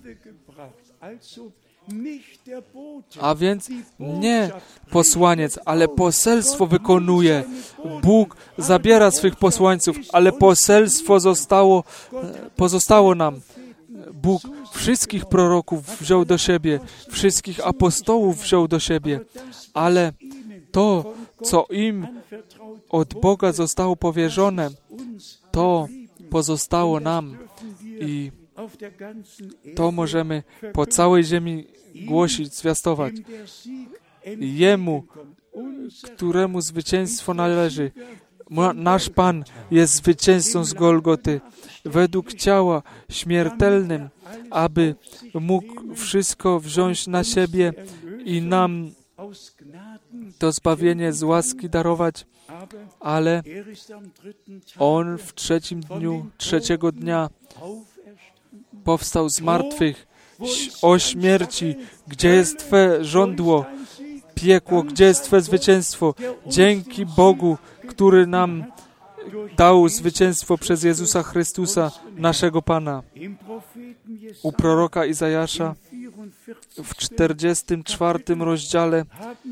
A więc nie posłaniec, ale poselstwo wykonuje. Bóg zabiera swych posłańców, ale poselstwo pozostało nam. Bóg wszystkich proroków wziął do siebie, wszystkich apostołów wziął do siebie, ale to, co im od Boga zostało powierzone, to pozostało nam i to możemy po całej ziemi głosić, zwiastować. Jemu, któremu zwycięstwo należy, Nasz Pan jest zwycięzcą z Golgoty, według ciała śmiertelnym, aby mógł wszystko wziąć na siebie i nam to zbawienie z łaski darować, ale On w trzeciego dnia powstał z martwych. O śmierci, gdzie jest Twe żądło? Piekło, gdzie jest Twe zwycięstwo? Dzięki Bogu, który nam dał zwycięstwo przez Jezusa Chrystusa, naszego Pana. U proroka Izajasza w 44 rozdziale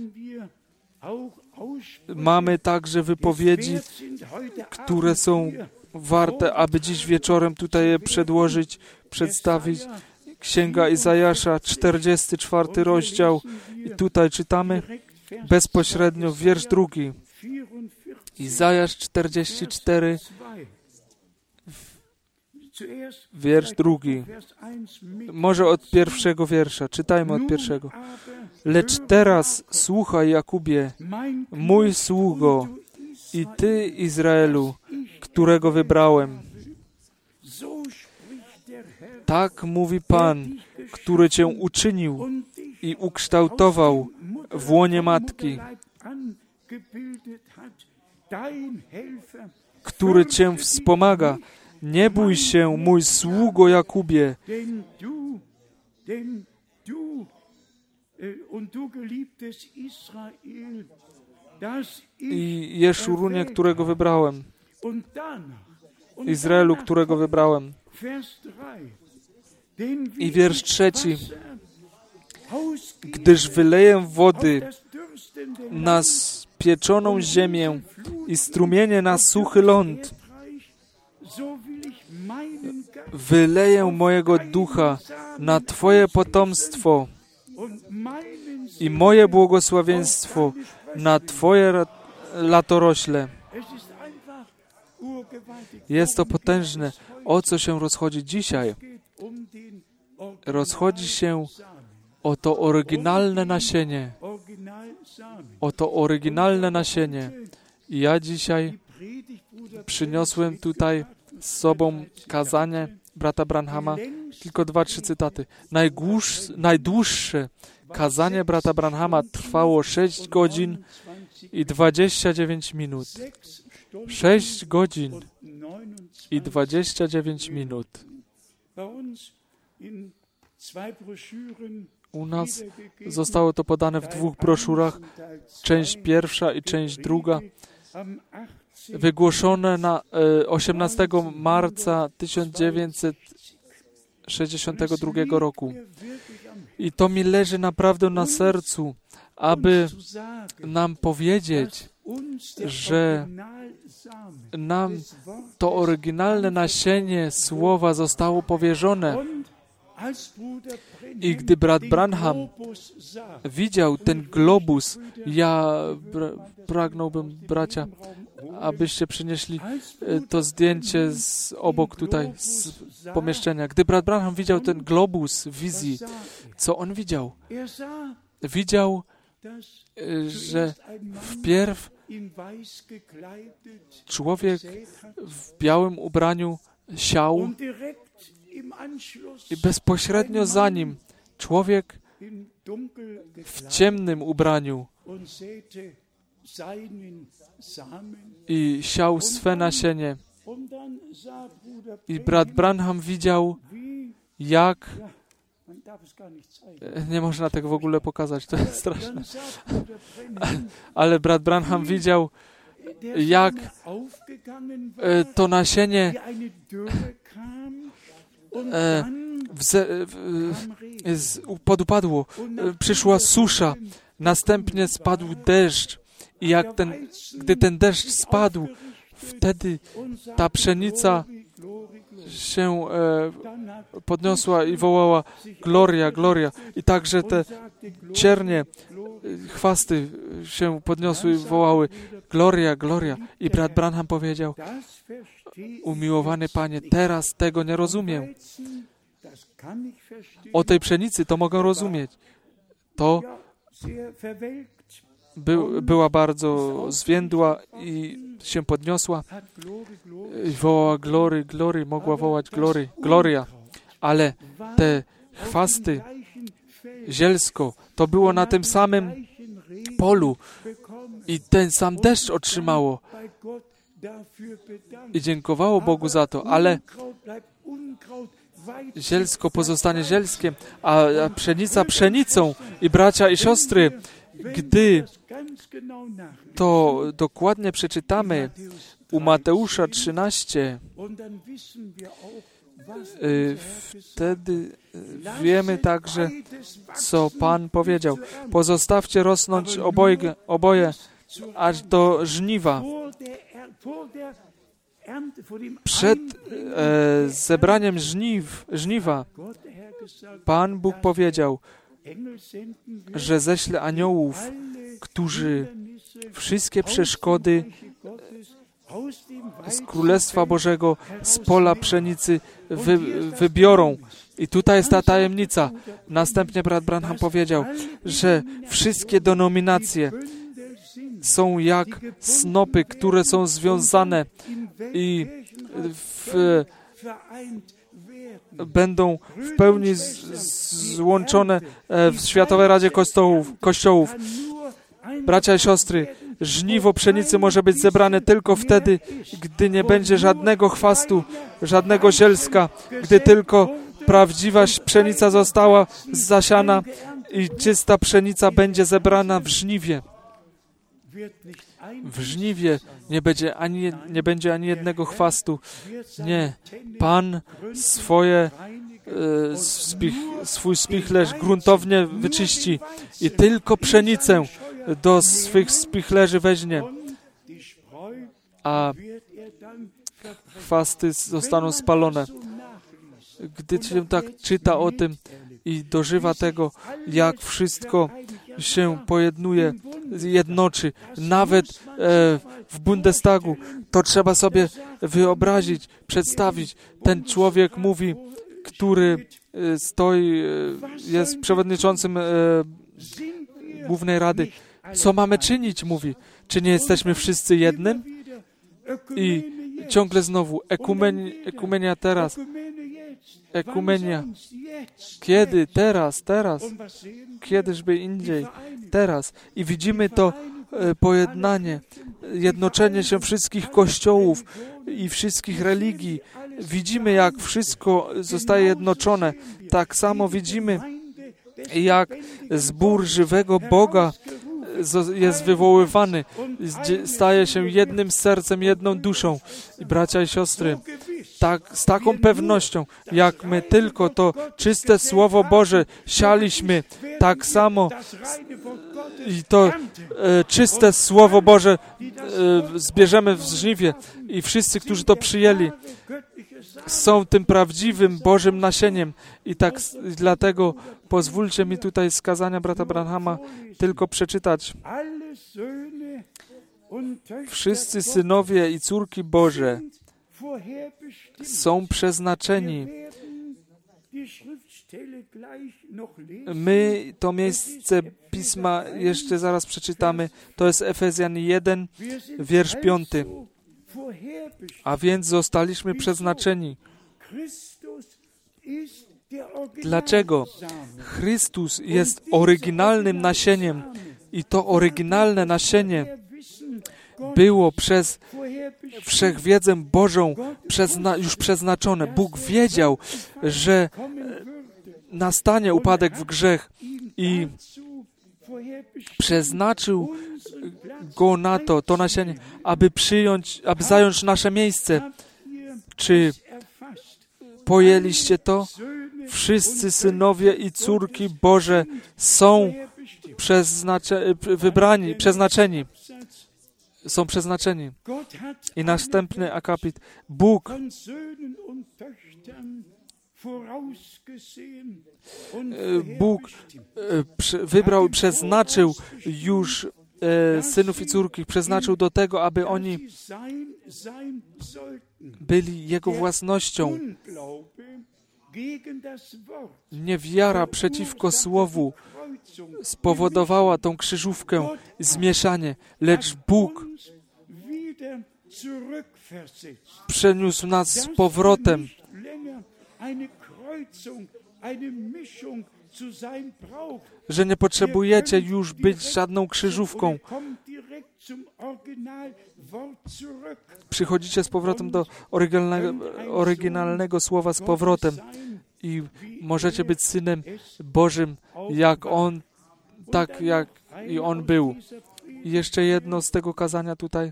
mamy także wypowiedzi, które są warte, aby dziś wieczorem tutaj je przedstawić. Księga Izajasza, 44 rozdział. I tutaj czytamy bezpośrednio wiersz 2. Izajasz 44, wiersz 2. Może od pierwszego wiersza. Czytajmy od pierwszego. Lecz teraz słuchaj, Jakubie, mój sługo, i Ty, Izraelu, którego wybrałem. Tak mówi Pan, który Cię uczynił i ukształtował w łonie matki, który Cię wspomaga. Nie bój się, mój sługo Jakubie, i Jeszurunie, którego wybrałem, Izraelu, którego wybrałem. I wiersz 3. Gdyż wyleję wody na spieczoną ziemię i strumienie na suchy ląd. Wyleję mojego ducha na Twoje potomstwo i moje błogosławieństwo na Twoje latorośle. Jest to potężne. O co się rozchodzi dzisiaj? Rozchodzi się o to oryginalne nasienie. O to oryginalne nasienie. I ja dzisiaj przyniosłem tutaj z sobą kazanie brata Branhama, tylko 2-3 cytaty. Najdłuższe kazanie brata Branhama trwało 6 godzin i 29 minut. 6 godzin i 29 minut. U nas zostało to podane w 2 broszurach, część pierwsza i część druga, wygłoszone na 18 marca 1962 roku. I to mi leży naprawdę na sercu, aby nam powiedzieć, że nam to oryginalne nasienie słowa zostało powierzone. I gdy brat Branham widział ten globus, ja pragnąłbym, bracia, abyście przynieśli to zdjęcie obok tutaj, z pomieszczenia. Gdy brat Branham widział ten globus w wizji, co on widział? Widział, że wpierw człowiek w białym ubraniu siał i bezpośrednio za nim człowiek w ciemnym ubraniu i siał swe nasienie. I brat Branham widział, jak... Nie można tego w ogóle pokazać, to jest straszne. Ale brat Branham widział, jak to nasienie podupadło. Przyszła susza, następnie spadł deszcz. I gdy ten deszcz spadł, wtedy ta pszenica się podniosła i wołała Gloria, Gloria. I także te ciernie, chwasty się podniosły i wołały Gloria, Gloria. I brat Branham powiedział, umiłowany Panie, teraz tego nie rozumiem. O tej pszenicy to mogę rozumieć. To była bardzo zwiędła i się podniosła. Wołała glory, glory, mogła wołać glory, gloria. Ale te chwasty, zielsko, to było na tym samym polu i ten sam deszcz otrzymało. I dziękowało Bogu za to, ale zielsko pozostanie zielskiem, a pszenica pszenicą. I bracia i siostry, gdy to dokładnie przeczytamy u Mateusza 13, wtedy wiemy także, co Pan powiedział. Pozostawcie rosnąć oboje aż do żniwa. Przed zebraniem żniwa Pan Bóg powiedział, że ześle aniołów, którzy wszystkie przeszkody z Królestwa Bożego, z pola pszenicy wybiorą. I tutaj jest ta tajemnica. Następnie brat Branham powiedział, że wszystkie denominacje są jak snopy, które są związane i będą w pełni złączone w Światowej Radzie Kościołów. Bracia i siostry, żniwo pszenicy może być zebrane tylko wtedy, gdy nie będzie żadnego chwastu, żadnego zielska, gdy tylko prawdziwa pszenica została zasiana i czysta pszenica będzie zebrana w żniwie. W żniwie nie będzie ani jednego chwastu. Nie. Pan swój spichlerz gruntownie wyczyści i tylko pszenicę do swych spichlerzy weźmie, a chwasty zostaną spalone. Gdy się tak czyta o tym i dożywa tego, jak wszystko się pojednuje, jednoczy, nawet w Bundestagu, to trzeba sobie wyobrazić, przedstawić. Ten człowiek mówi, który stoi, jest przewodniczącym Głównej Rady. Co mamy czynić, mówi. Czy nie jesteśmy wszyscy jednym? I ciągle znowu, ekumenia teraz. Ekumenia. Kiedy? Teraz. Kiedyżby indziej? Teraz. I widzimy to pojednanie, jednoczenie się wszystkich kościołów i wszystkich religii. Widzimy, jak wszystko zostaje jednoczone. Tak samo widzimy, jak zbór żywego Boga jest wywoływany, staje się jednym sercem, jedną duszą. I bracia i siostry, tak, z taką pewnością, jak my tylko to czyste Słowo Boże sialiśmy, tak samo i to czyste Słowo Boże zbierzemy w żniwie. I wszyscy, którzy to przyjęli, są tym prawdziwym Bożym nasieniem. I tak dlatego pozwólcie mi tutaj z kazania brata Branhama tylko przeczytać. Wszyscy synowie i córki Boże są przeznaczeni. My to miejsce Pisma jeszcze zaraz przeczytamy. To jest Efezjan 1, wiersz 5. A więc zostaliśmy przeznaczeni. Dlaczego? Chrystus jest oryginalnym nasieniem i to oryginalne nasienie było przez wszechwiedzę Bożą już przeznaczone. Bóg wiedział, że nastanie upadek w grzech i przeznaczył go na to nasienie, aby zająć nasze miejsce. Czy pojęliście to? Wszyscy synowie i córki Boże są przeznaczeni. Są przeznaczeni. I następny akapit. Bóg wybrał i przeznaczył już synów i córki, przeznaczył do tego, aby oni byli Jego własnością. Niewiara przeciwko Słowu spowodowała tą krzyżówkę, zmieszanie, lecz Bóg przeniósł nas z powrotem. Że nie potrzebujecie już być żadną krzyżówką. Przychodzicie z powrotem do oryginalnego słowa z powrotem i możecie być Synem Bożym, jak On, tak jak i On był. I jeszcze jedno z tego kazania tutaj.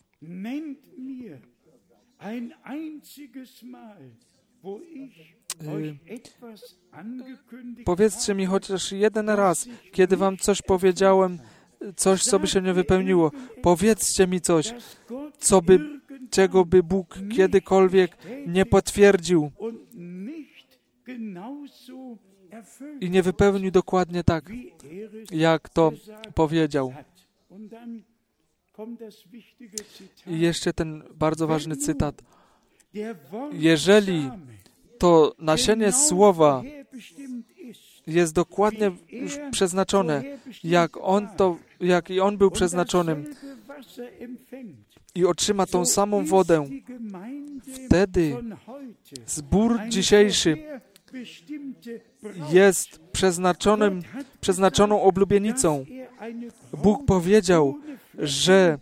Powiedzcie mi chociaż jeden raz, kiedy wam coś powiedziałem, coś, co by się nie wypełniło. Powiedzcie mi coś, czego by Bóg kiedykolwiek nie potwierdził i nie wypełnił dokładnie tak, jak to powiedział. I jeszcze ten bardzo ważny cytat. Jeżeli to nasienie słowa jest dokładnie już przeznaczone, jak i on był przeznaczonym i otrzyma tą samą wodę, wtedy zbór dzisiejszy jest przeznaczoną oblubienicą. Bóg powiedział, że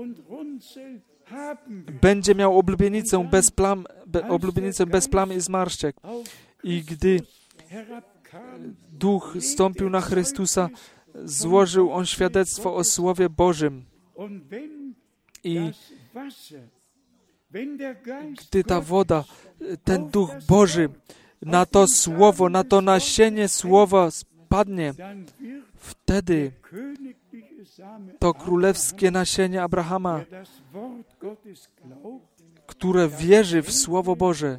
będzie miał oblubienicę bez plam i zmarszczek. I gdy Duch stąpił na Chrystusa, złożył On świadectwo o Słowie Bożym. I gdy ta woda, ten Duch Boży na to Słowo, na to nasienie Słowa spadnie, wtedy to królewskie nasienie Abrahama, które wierzy w Słowo Boże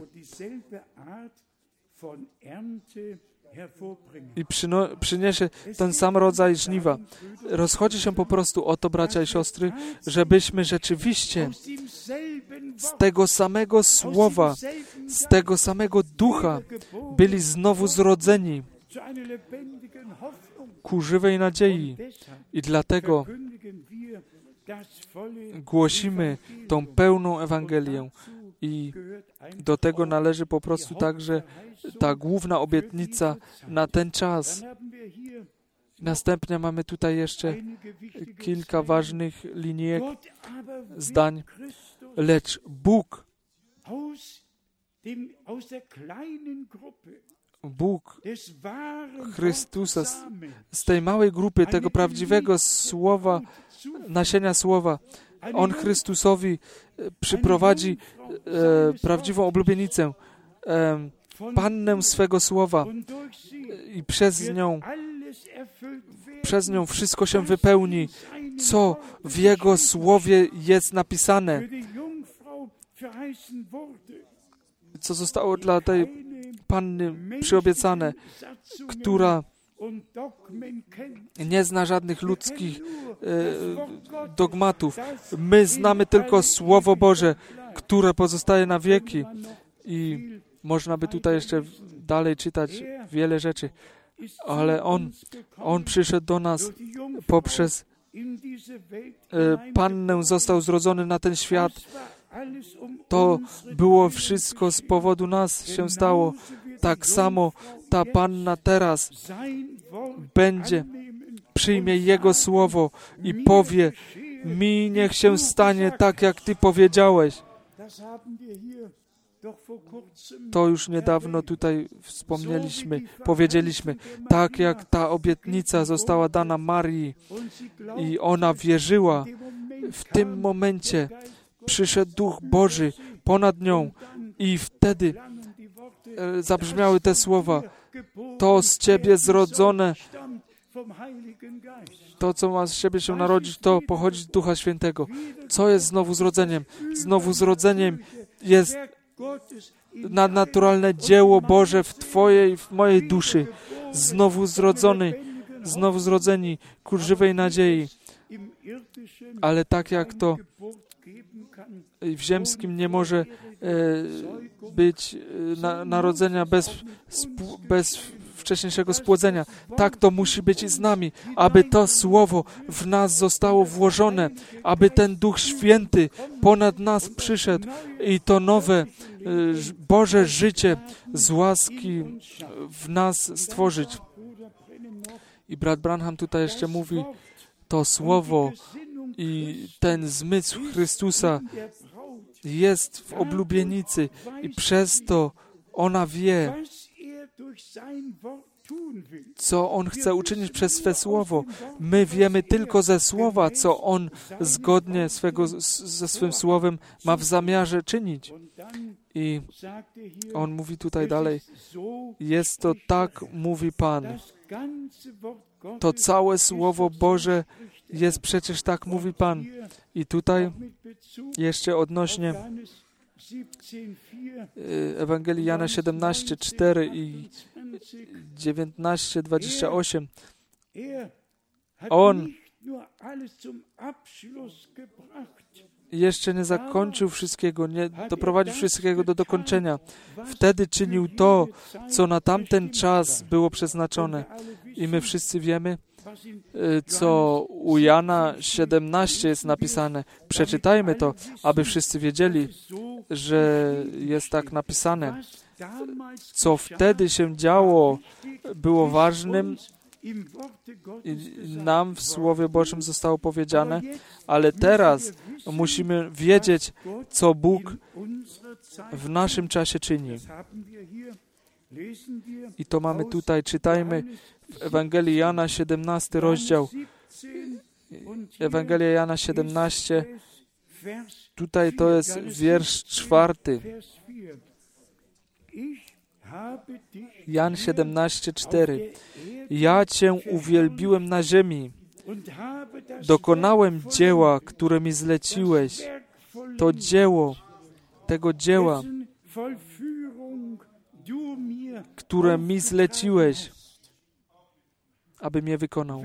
i przyniesie ten sam rodzaj żniwa. Rozchodzi się po prostu o to, bracia i siostry, żebyśmy rzeczywiście z tego samego Słowa, z tego samego Ducha byli znowu zrodzeni ku żywej nadziei. I dlatego głosimy tą pełną Ewangelię. I do tego należy po prostu także ta główna obietnica na ten czas. Następnie mamy tutaj jeszcze kilka ważnych linijek, zdań. Lecz Bóg Chrystusa z tej małej grupy, tego prawdziwego słowa, nasienia słowa, On Chrystusowi przyprowadzi prawdziwą oblubienicę, Pannę swego słowa i przez nią wszystko się wypełni, co w Jego słowie jest napisane, co zostało dla tej Panny przyobiecane, która nie zna żadnych ludzkich dogmatów. My znamy tylko Słowo Boże, które pozostaje na wieki. I można by tutaj jeszcze dalej czytać wiele rzeczy, ale On przyszedł do nas poprzez Pannę, został zrodzony na ten świat. To było wszystko z powodu nas się stało. Tak samo ta Panna teraz przyjmie Jego słowo i powie, mi niech się stanie tak, jak Ty powiedziałeś. To już niedawno tutaj powiedzieliśmy, tak jak ta obietnica została dana Marii i ona wierzyła, w tym momencie przyszedł Duch Boży ponad nią i wtedy zabrzmiały te słowa, to z Ciebie zrodzone, to, co ma z siebie się narodzić, to pochodzi z Ducha Świętego. Co jest znowu zrodzeniem? Znowu zrodzeniem jest nadnaturalne dzieło Boże w Twojej, w mojej duszy. Znowu zrodzeni ku żywej nadziei. Ale tak jak to w ziemskim nie może być narodzenia bez wcześniejszego spłodzenia. Tak to musi być i z nami, aby to słowo w nas zostało włożone, aby ten Duch Święty ponad nas przyszedł i to nowe Boże życie z łaski w nas stworzyć. I brat Branham tutaj jeszcze mówi, to słowo i ten zmysł Chrystusa jest w oblubienicy i przez to ona wie, co On chce uczynić przez swe słowo. My wiemy tylko ze słowa, co On zgodnie ze swym słowem ma w zamiarze czynić. I On mówi tutaj dalej, jest to tak, mówi Pan. To całe Słowo Boże jest przecież tak, mówi Pan. I tutaj jeszcze odnośnie Ewangelii Jana 17:4 i 19:28. On jeszcze nie zakończył wszystkiego, nie doprowadził wszystkiego do dokończenia. Wtedy czynił to, co na tamten czas było przeznaczone. I my wszyscy wiemy, co u Jana 17 jest napisane. Przeczytajmy to, aby wszyscy wiedzieli, że jest tak napisane. Co wtedy się działo, było ważnym i nam w Słowie Bożym zostało powiedziane, ale teraz musimy wiedzieć, co Bóg w naszym czasie czyni. I to mamy tutaj, czytajmy w Ewangelii Jana 17 rozdział. Ewangelia Jana 17, tutaj to jest wiersz 4. Jan 17:4. Ja Cię uwielbiłem na ziemi. Dokonałem dzieła, które mi zleciłeś. To dzieło, tego dzieła, które mi zleciłeś, aby mnie wykonał.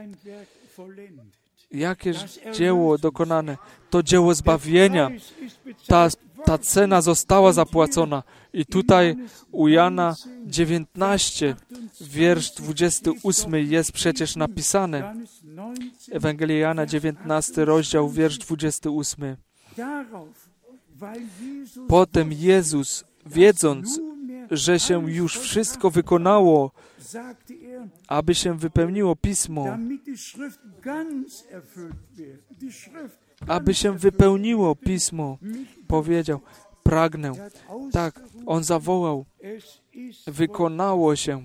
Jakież dzieło dokonane? To dzieło zbawienia. Ta cena została zapłacona. I tutaj u Jana 19, wiersz 28 jest przecież napisane. Ewangelia Jana 19, rozdział, wiersz 28. Potem Jezus, wiedząc, że się już wszystko wykonało, aby się wypełniło Pismo, aby się wypełniło Pismo, powiedział, pragnę. Tak, On zawołał, wykonało się.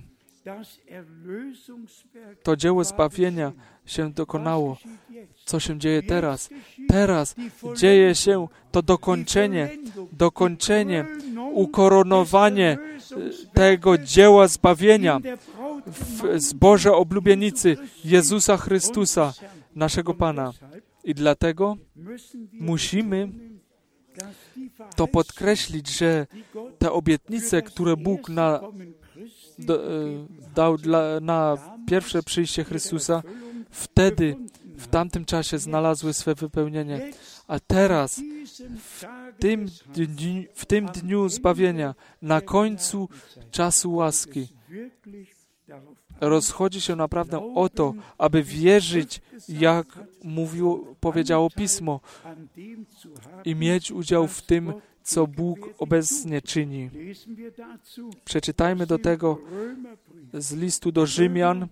To dzieło zbawienia się dokonało. Co się dzieje teraz? Teraz dzieje się to dokończenie, ukoronowanie tego dzieła zbawienia w zborze oblubienicy Jezusa Chrystusa, naszego Pana. I dlatego musimy to podkreślić, że te obietnice, które Bóg dał na pierwsze przyjście Chrystusa, wtedy, w tamtym czasie znalazły swe wypełnienie. A teraz, w tym dniu zbawienia, na końcu czasu łaski, rozchodzi się naprawdę o to, aby wierzyć, jak powiedziało Pismo i mieć udział w tym, co Bóg obecnie czyni. Przeczytajmy do tego z listu do Rzymian,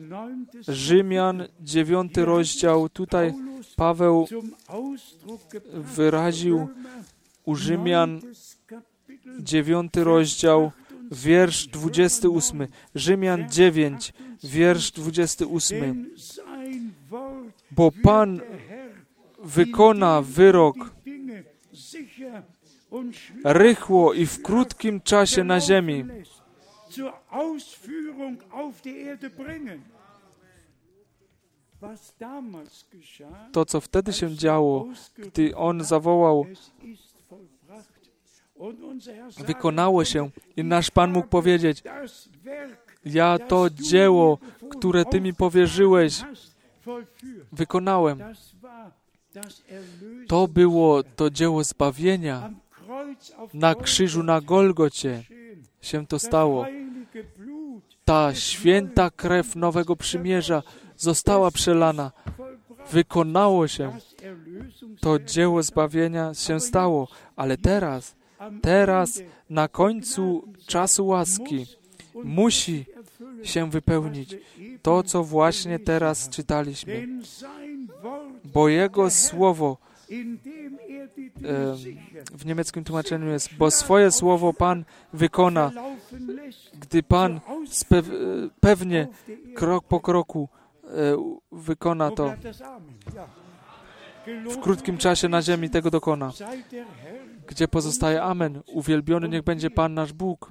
9 rozdział. Tutaj Paweł wyraził u Rzymian 9 rozdział, wiersz 28. Rzymian 9, wiersz 28. Bo Pan wykona wyrok rychło i w krótkim czasie na ziemi. To, co wtedy się działo, gdy On zawołał, wykonało się i nasz Pan mógł powiedzieć, ja to dzieło, które Ty mi powierzyłeś, wykonałem. To było to dzieło zbawienia. Na krzyżu na Golgocie się to stało. ta święta krew Nowego Przymierza została przelana. Wykonało się. To dzieło zbawienia się stało, ale teraz na końcu czasu łaski musi się wypełnić to, co właśnie teraz czytaliśmy. Bo Jego Słowo, w niemieckim tłumaczeniu jest, bo swoje Słowo Pan wykona, gdy Pan pewnie krok po kroku wykona to. W krótkim czasie na ziemi tego dokona. Gdzie pozostaje Amen. Uwielbiony niech będzie Pan nasz Bóg.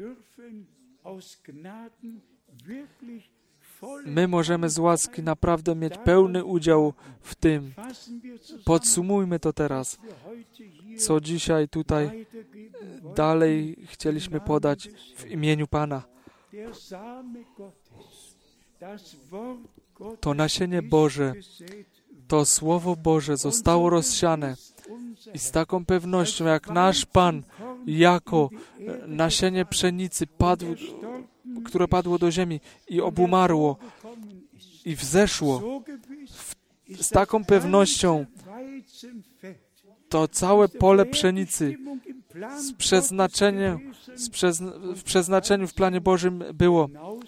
My możemy z łaski naprawdę mieć pełny udział w tym. Podsumujmy to teraz, co dzisiaj tutaj dalej chcieliśmy podać w imieniu Pana. To nasienie Boże, to Słowo Boże zostało rozsiane i z taką pewnością, jak nasz Pan jako nasienie pszenicy które padło do ziemi i obumarło i wzeszło, z taką pewnością to całe pole pszenicy w przeznaczeniu w planie Bożym było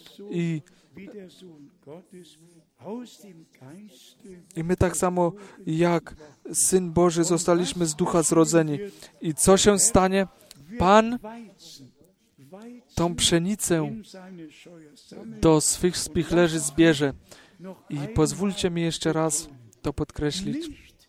i my tak samo jak Syn Boży zostaliśmy z Ducha zrodzeni. I co się stanie? Pan tą pszenicę do swych spichlerzy zbierze. I pozwólcie mi jeszcze raz to podkreślić.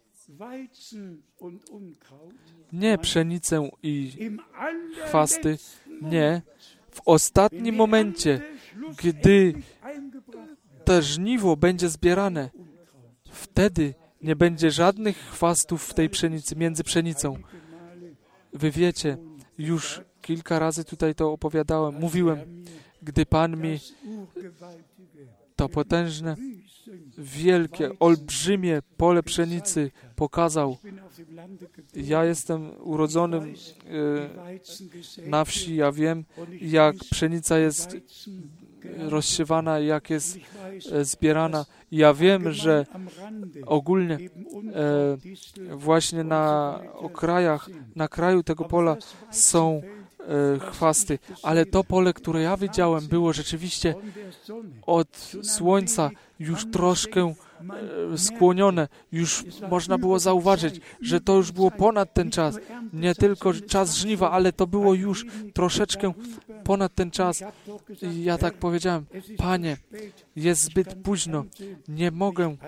Nie pszenicę i chwasty, nie. W ostatnim momencie, gdy to żniwo będzie zbierane, wtedy nie będzie żadnych chwastów w tej pszenicy, między pszenicą. Wy wiecie, już kilka razy tutaj to opowiadałem, mówiłem, gdy Pan mi to potężne, wielkie, olbrzymie pole pszenicy pokazał. Ja jestem urodzonym na wsi, ja wiem, jak pszenica jest rozsiewana, jak jest zbierana. Ja wiem, że ogólnie właśnie na okrajach, na kraju tego pola są chwasty, ale to pole, które ja widziałem, było rzeczywiście od słońca już troszkę skłonione. Już można było zauważyć, że to już było ponad ten czas. Nie tylko czas żniwa, ale to było już troszeczkę ponad ten czas. I ja tak powiedziałem, Panie, jest zbyt późno. Nie mogę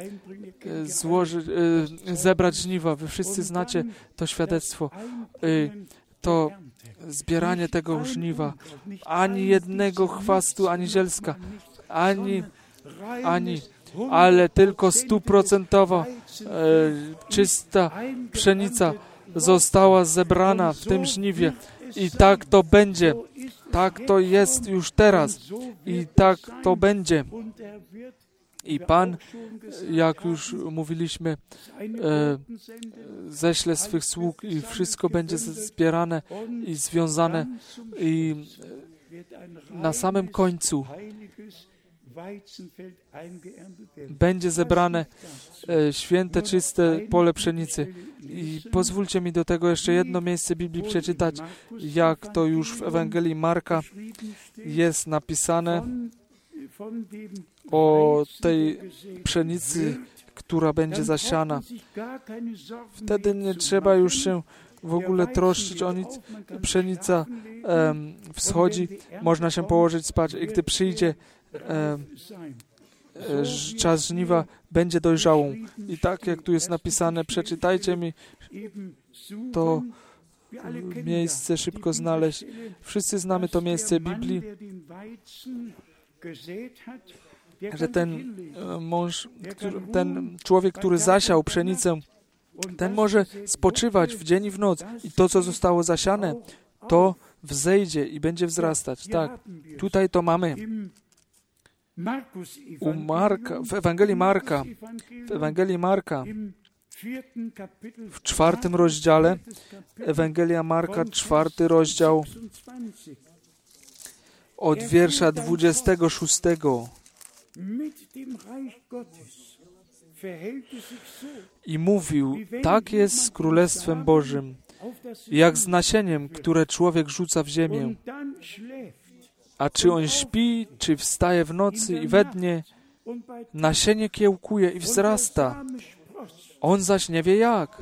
zebrać żniwa. Wy wszyscy znacie to świadectwo. To zbieranie tego żniwa. Ani jednego chwastu, ani zielska, ani, ale tylko 100% czysta pszenica została zebrana w tym żniwie. I tak to będzie. Tak to jest już teraz. I tak to będzie. I Pan, jak już mówiliśmy, ześle swych sług i wszystko będzie zbierane i związane. I na samym końcu będzie zebrane święte, czyste pole pszenicy. I pozwólcie mi do tego jeszcze jedno miejsce Biblii przeczytać, jak to już w Ewangelii Marka jest napisane o tej pszenicy, która będzie zasiana. Wtedy nie trzeba już się w ogóle troszczyć o nic. Pszenica wschodzi, można się położyć spać i gdy przyjdzie czas żniwa, będzie dojrzałą. I tak jak tu jest napisane, przeczytajcie mi to miejsce szybko znaleźć. Wszyscy znamy to miejsce Biblii, że ten mąż, ten człowiek, który zasiał pszenicę, ten może spoczywać w dzień i w noc. I to, co zostało zasiane, to wzejdzie i będzie wzrastać. Tak, tutaj to mamy. U Marka, w Ewangelii Marka, w 4 rozdziale, Ewangelia Marka, 4 rozdział, od wiersza 26. I mówił, tak jest z Królestwem Bożym, jak z nasieniem, które człowiek rzuca w ziemię. A czy on śpi, czy wstaje w nocy i we dnie, nasienie kiełkuje i wzrasta. On zaś nie wie jak.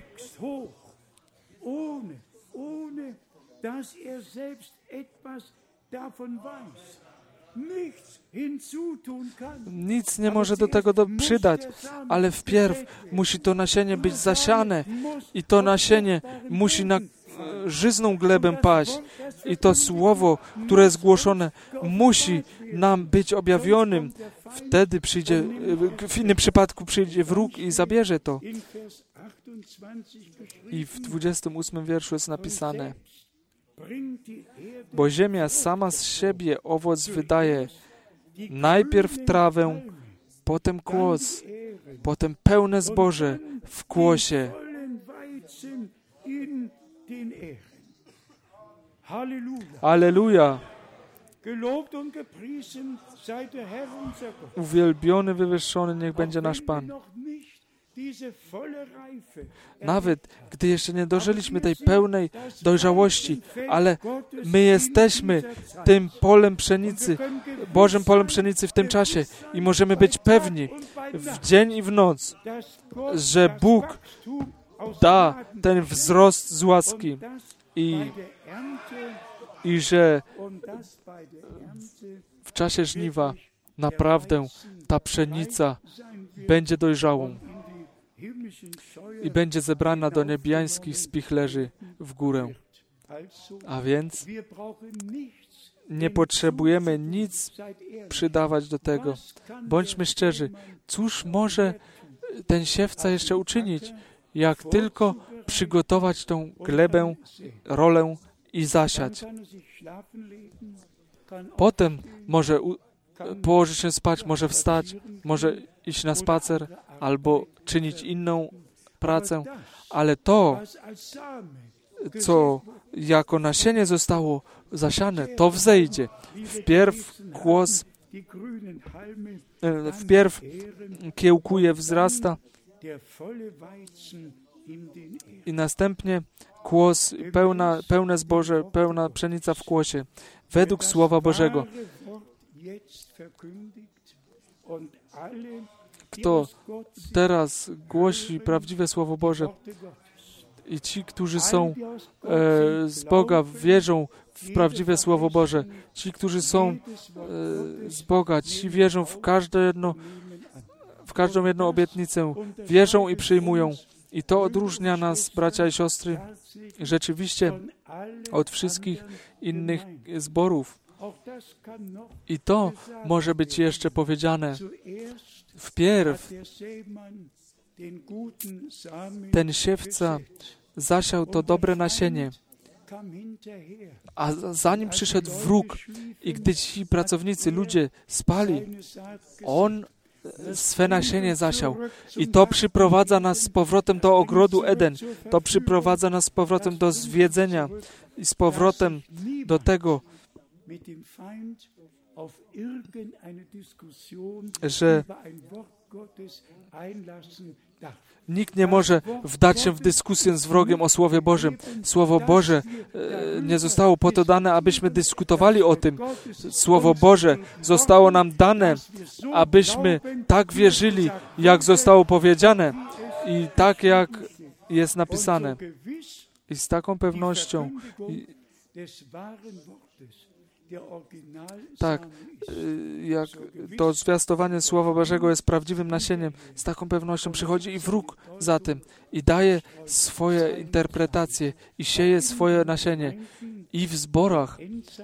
Nic nie może do tego przydać, ale wpierw musi to nasienie być zasiane i to nasienie musi na żyzną glebę paść i to słowo, które jest głoszone, musi nam być objawionym. Wtedy przyjdzie, w innym przypadku przyjdzie wróg i zabierze to. I w 28 wierszu jest napisane: bo ziemia sama z siebie owoc wydaje, najpierw trawę, potem kłos, potem pełne zboże w kłosie. Alleluja! Uwielbiony, wywyższony niech będzie nasz Pan. Nawet gdy jeszcze nie dożyliśmy tej pełnej dojrzałości, ale my jesteśmy tym polem pszenicy, Bożym polem pszenicy w tym czasie i możemy być pewni w dzień i w noc, że Bóg da ten wzrost z łaski i że w czasie żniwa naprawdę ta pszenica będzie dojrzałą i będzie zebrana do niebiańskich spichlerzy w górę. A więc nie potrzebujemy nic przydawać do tego. Bądźmy szczerzy, cóż może ten siewca jeszcze uczynić, jak tylko przygotować tą glebę, rolę i zasiać. Potem może położyć się spać, może wstać, może iść na spacer albo czynić inną pracę, ale to, co jako nasienie zostało zasiane, to wzejdzie. Wpierw kiełkuje, wzrasta i następnie kłos, pełne zboże, pełna pszenica w kłosie, według Słowa Bożego. Kto teraz głosi prawdziwe Słowo Boże i ci, którzy są z Boga, wierzą w prawdziwe Słowo Boże, ci, którzy są z Boga, ci wierzą w każdą jedną obietnicę, wierzą i przyjmują. I to odróżnia nas, bracia i siostry, rzeczywiście od wszystkich innych zborów. I to może być jeszcze powiedziane. Wpierw ten siewca zasiał to dobre nasienie, a zanim przyszedł wróg i gdy ci pracownicy, ludzie spali, on swe nasienie zasiał. I to przyprowadza nas z powrotem do ogrodu Eden. To przyprowadza nas z powrotem do zwiedzenia i z powrotem do tego, że nikt nie może wdać się w dyskusję z wrogiem o Słowie Bożym. Słowo Boże nie zostało po to dane, abyśmy dyskutowali o tym. Słowo Boże zostało nam dane, abyśmy tak wierzyli, jak zostało powiedziane i tak, jak jest napisane. I z taką pewnością, tak, jak to zwiastowanie Słowa Bożego jest prawdziwym nasieniem, z taką pewnością przychodzi i wróg za tym i daje swoje interpretacje i sieje swoje nasienie. I w zborach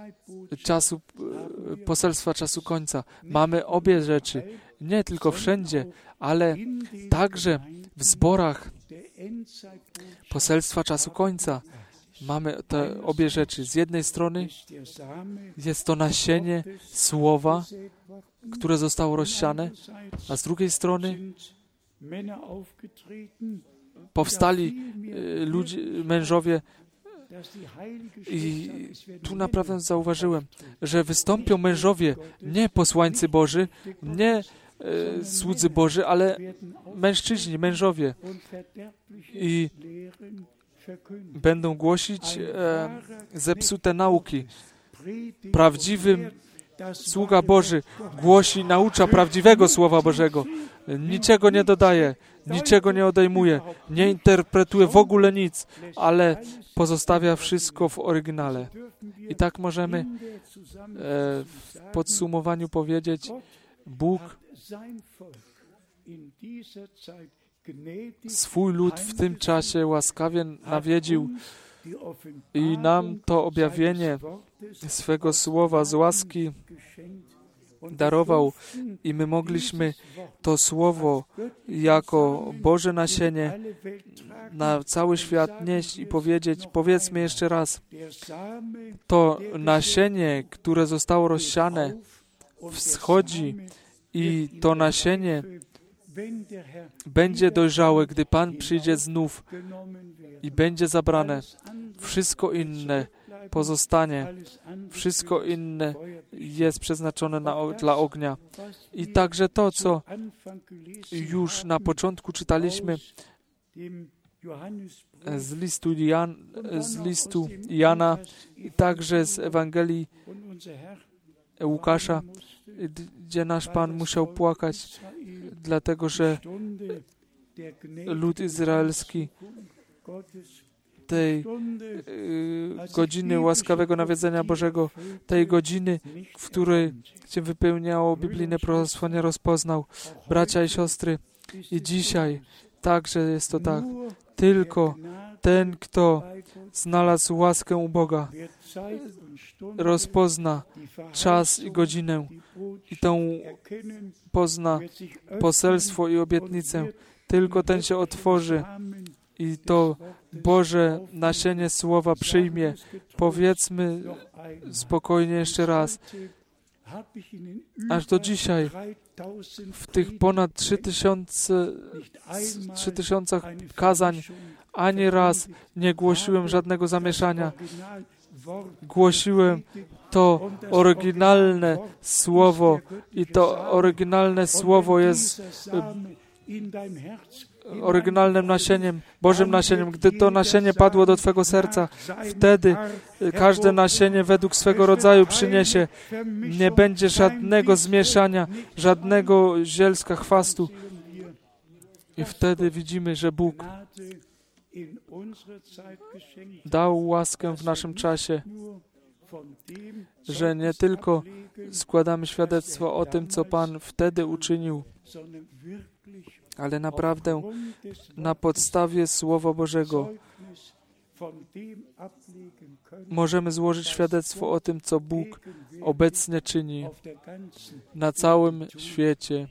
poselstwa czasu końca mamy obie rzeczy, nie tylko wszędzie, ale także w zborach poselstwa czasu końca. Mamy te obie rzeczy. Z jednej strony jest to nasienie Słowa, które zostało rozsiane, a z drugiej strony powstali mężowie I tu naprawdę zauważyłem, że wystąpią mężowie, nie posłańcy Boży, nie słudzy Boży, ale mężczyźni, mężowie. I będą głosić zepsute nauki. Prawdziwy sługa Boży głosi, naucza prawdziwego Słowa Bożego. Niczego nie dodaje, niczego nie odejmuje, nie interpretuje w ogóle nic, ale pozostawia wszystko w oryginale. I tak możemy w podsumowaniu powiedzieć, Bóg swój lud w tym czasie łaskawie nawiedził i nam to objawienie swego Słowa z łaski darował i my mogliśmy to Słowo jako Boże nasienie na cały świat nieść i powiedzieć, powiedzmy jeszcze raz, to nasienie, które zostało rozsiane, wschodzi i to nasienie będzie dojrzałe, gdy Pan przyjdzie znów i będzie zabrane. Wszystko inne pozostanie. Wszystko inne jest przeznaczone dla ognia. I także to, co już na początku czytaliśmy z listu Jana i także z Ewangelii Łukasza, gdzie nasz Pan musiał płakać, dlatego że lud izraelski tej godziny łaskawego nawiedzenia Bożego, tej godziny, w której się wypełniało biblijne proroctwo, nie rozpoznał. Bracia i siostry, i dzisiaj także jest to tak. Tylko ten, kto znalazł łaskę u Boga, rozpozna czas i godzinę i tą pozna poselstwo i obietnicę. Tylko ten się otworzy i to Boże nasienie Słowa przyjmie. Powiedzmy spokojnie jeszcze raz. Aż do dzisiaj w tych ponad 3000 kazań ani raz nie głosiłem żadnego zamieszania. Głosiłem to oryginalne Słowo i to oryginalne Słowo jest oryginalnym nasieniem, Bożym nasieniem. Gdy to nasienie padło do Twego serca, wtedy każde nasienie według swego rodzaju przyniesie. Nie będzie żadnego zmieszania, żadnego zielska chwastu. I wtedy widzimy, że Bóg dał łaskę w naszym czasie, że nie tylko składamy świadectwo o tym, co Pan wtedy uczynił, ale naprawdę na podstawie Słowa Bożego możemy złożyć świadectwo o tym, co Bóg obecnie czyni na całym świecie.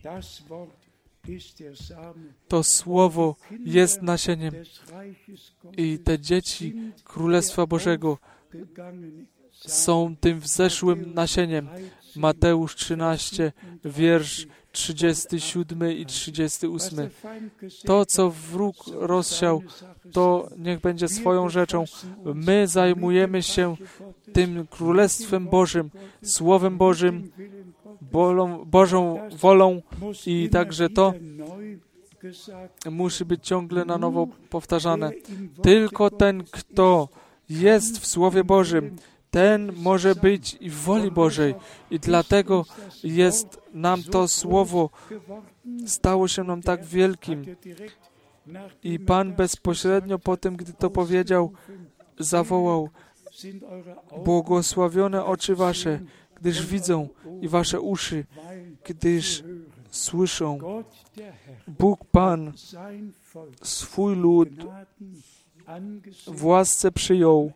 To Słowo jest nasieniem i te dzieci Królestwa Bożego są tym wzeszłym nasieniem. Mateusz 13, wiersz 37 i 38. To, co wróg rozsiał, to niech będzie swoją rzeczą. My zajmujemy się tym Królestwem Bożym, Słowem Bożym, Bożą wolą i także to musi być ciągle na nowo powtarzane. Tylko ten, kto jest w Słowie Bożym, ten może być i w woli Bożej. I dlatego jest nam to Słowo, stało się nam tak wielkim. I Pan bezpośrednio po tym, gdy to powiedział, zawołał: błogosławione oczy wasze, gdyż widzą, i wasze uszy, gdyż słyszą. Bóg Pan swój lud w łasce przyjął,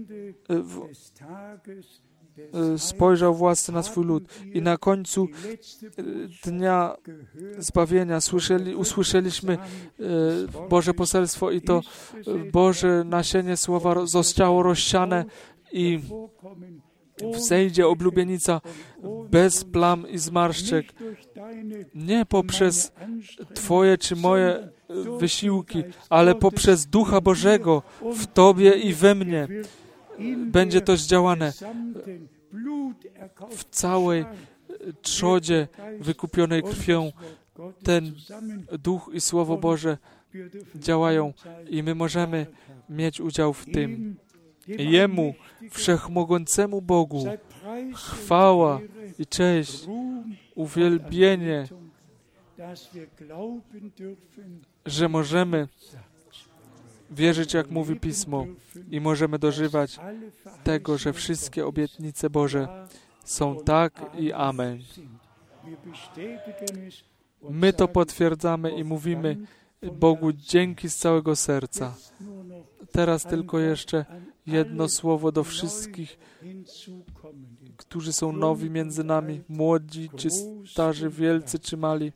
spojrzał w łasce na swój lud i na końcu dnia zbawienia usłyszeliśmy Boże poselstwo i to Boże nasienie Słowa zostało rozsiane i wzejdzie oblubienica bez plam i zmarszczek. Nie poprzez Twoje czy moje wysiłki, ale poprzez Ducha Bożego w Tobie i we mnie będzie to zdziałane w całej trzodzie wykupionej krwią. Ten Duch i Słowo Boże działają i my możemy mieć udział w tym. Jemu, Wszechmogącemu Bogu, chwała i cześć, uwielbienie, że możemy wierzyć, jak mówi Pismo, i możemy dożywać tego, że wszystkie obietnice Boże są tak i amen. My to potwierdzamy i mówimy Bogu dzięki z całego serca. Teraz tylko jeszcze jedno słowo do wszystkich, którzy są nowi między nami, młodzi czy starzy, wielcy czy mali.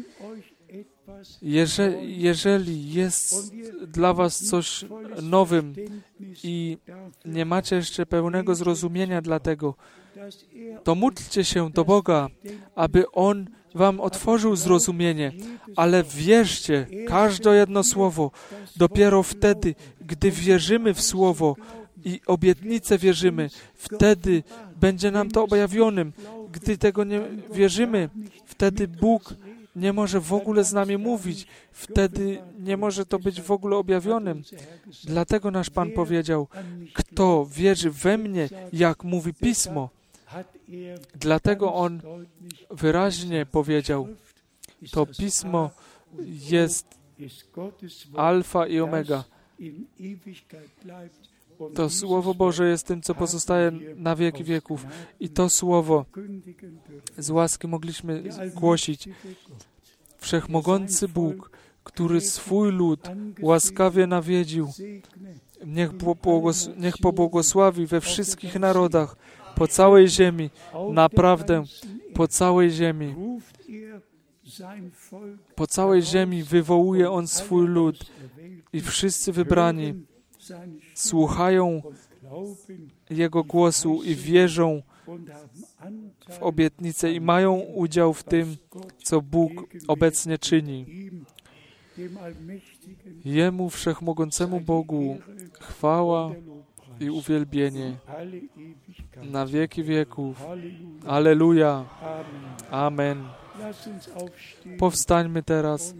Jeżeli jest dla was coś nowym i nie macie jeszcze pełnego zrozumienia dla tego, to módlcie się do Boga, aby On wam otworzył zrozumienie, ale wierzcie każde jedno słowo. Dopiero wtedy, gdy wierzymy w Słowo i obietnice wierzymy, wtedy będzie nam to objawionym. Gdy tego nie wierzymy, wtedy Bóg nie może w ogóle z nami mówić. Wtedy nie może to być w ogóle objawionym. Dlatego nasz Pan powiedział, kto wierzy we mnie, jak mówi Pismo. Dlatego On wyraźnie powiedział, to Pismo jest alfa i omega. To Słowo Boże jest tym, co pozostaje na wieki wieków. I to Słowo z łaski mogliśmy głosić. Wszechmogący Bóg, który swój lud łaskawie nawiedził, niech pobłogosławi we wszystkich narodach, po całej ziemi, naprawdę po całej ziemi. Po całej ziemi wywołuje On swój lud i wszyscy wybrani słuchają Jego głosu i wierzą w obietnicę i mają udział w tym, co Bóg obecnie czyni. Jemu, Wszechmogącemu Bogu, chwała i uwielbienie na wieki wieków. Alleluja. Amen. Powstańmy teraz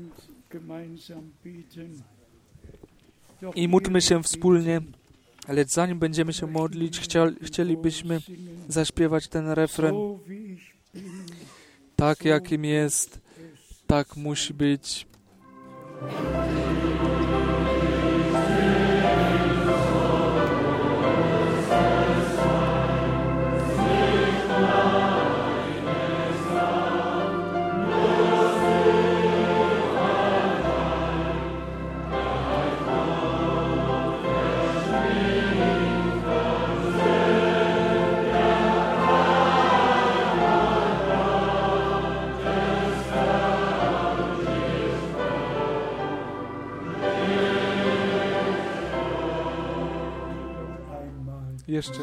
i módlmy się wspólnie, lecz zanim będziemy się modlić, chcielibyśmy zaśpiewać ten refren. Tak jakim jest, tak musi być. Jeszcze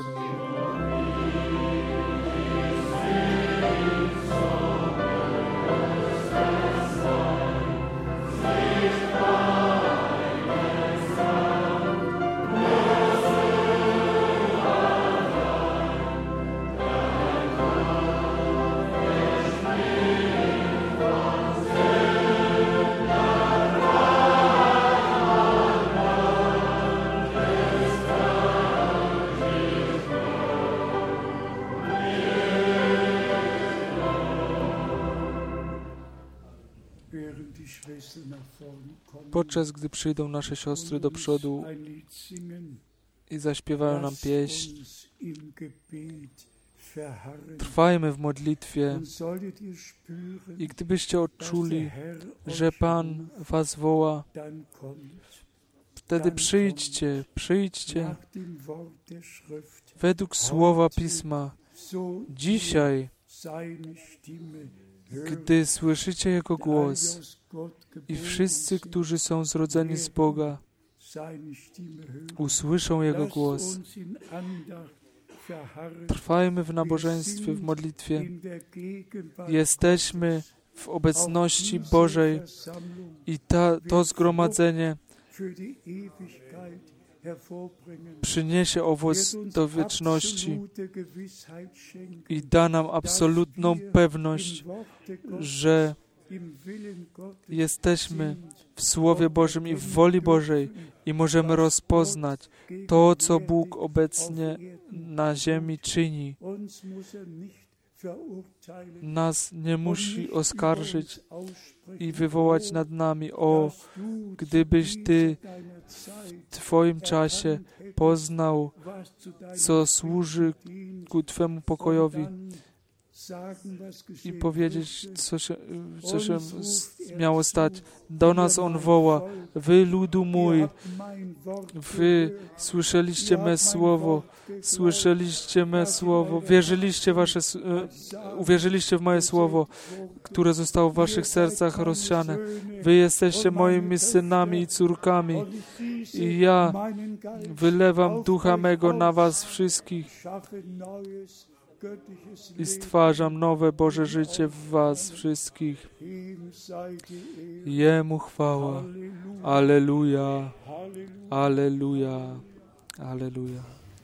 podczas gdy przyjdą nasze siostry do przodu i zaśpiewają nam pieśń, trwajmy w modlitwie i gdybyście odczuli, że Pan was woła, wtedy przyjdźcie według Słowa Pisma. Dzisiaj, gdy słyszycie Jego głos i wszyscy, którzy są zrodzeni z Boga, usłyszą Jego głos. Trwajmy w nabożeństwie, w modlitwie. Jesteśmy w obecności Bożej i to zgromadzenie przyniesie owoc do wieczności i da nam absolutną pewność, że jesteśmy w Słowie Bożym i w woli Bożej i możemy rozpoznać to, co Bóg obecnie na ziemi czyni. Nas nie musi oskarżyć i wywołać nad nami: o, gdybyś Ty w Twoim czasie poznał, co służy ku Twemu pokojowi, i powiedzieć, co się miało stać. Do nas On woła: wy, ludu mój, wy słyszeliście me słowo, uwierzyliście w moje słowo, które zostało w waszych sercach rozsiane. Wy jesteście moimi synami i córkami i ja wylewam ducha mego na was wszystkich i stwarzam nowe Boże życie w was wszystkich. Jemu chwała. Alleluja. Alleluja. Alleluja.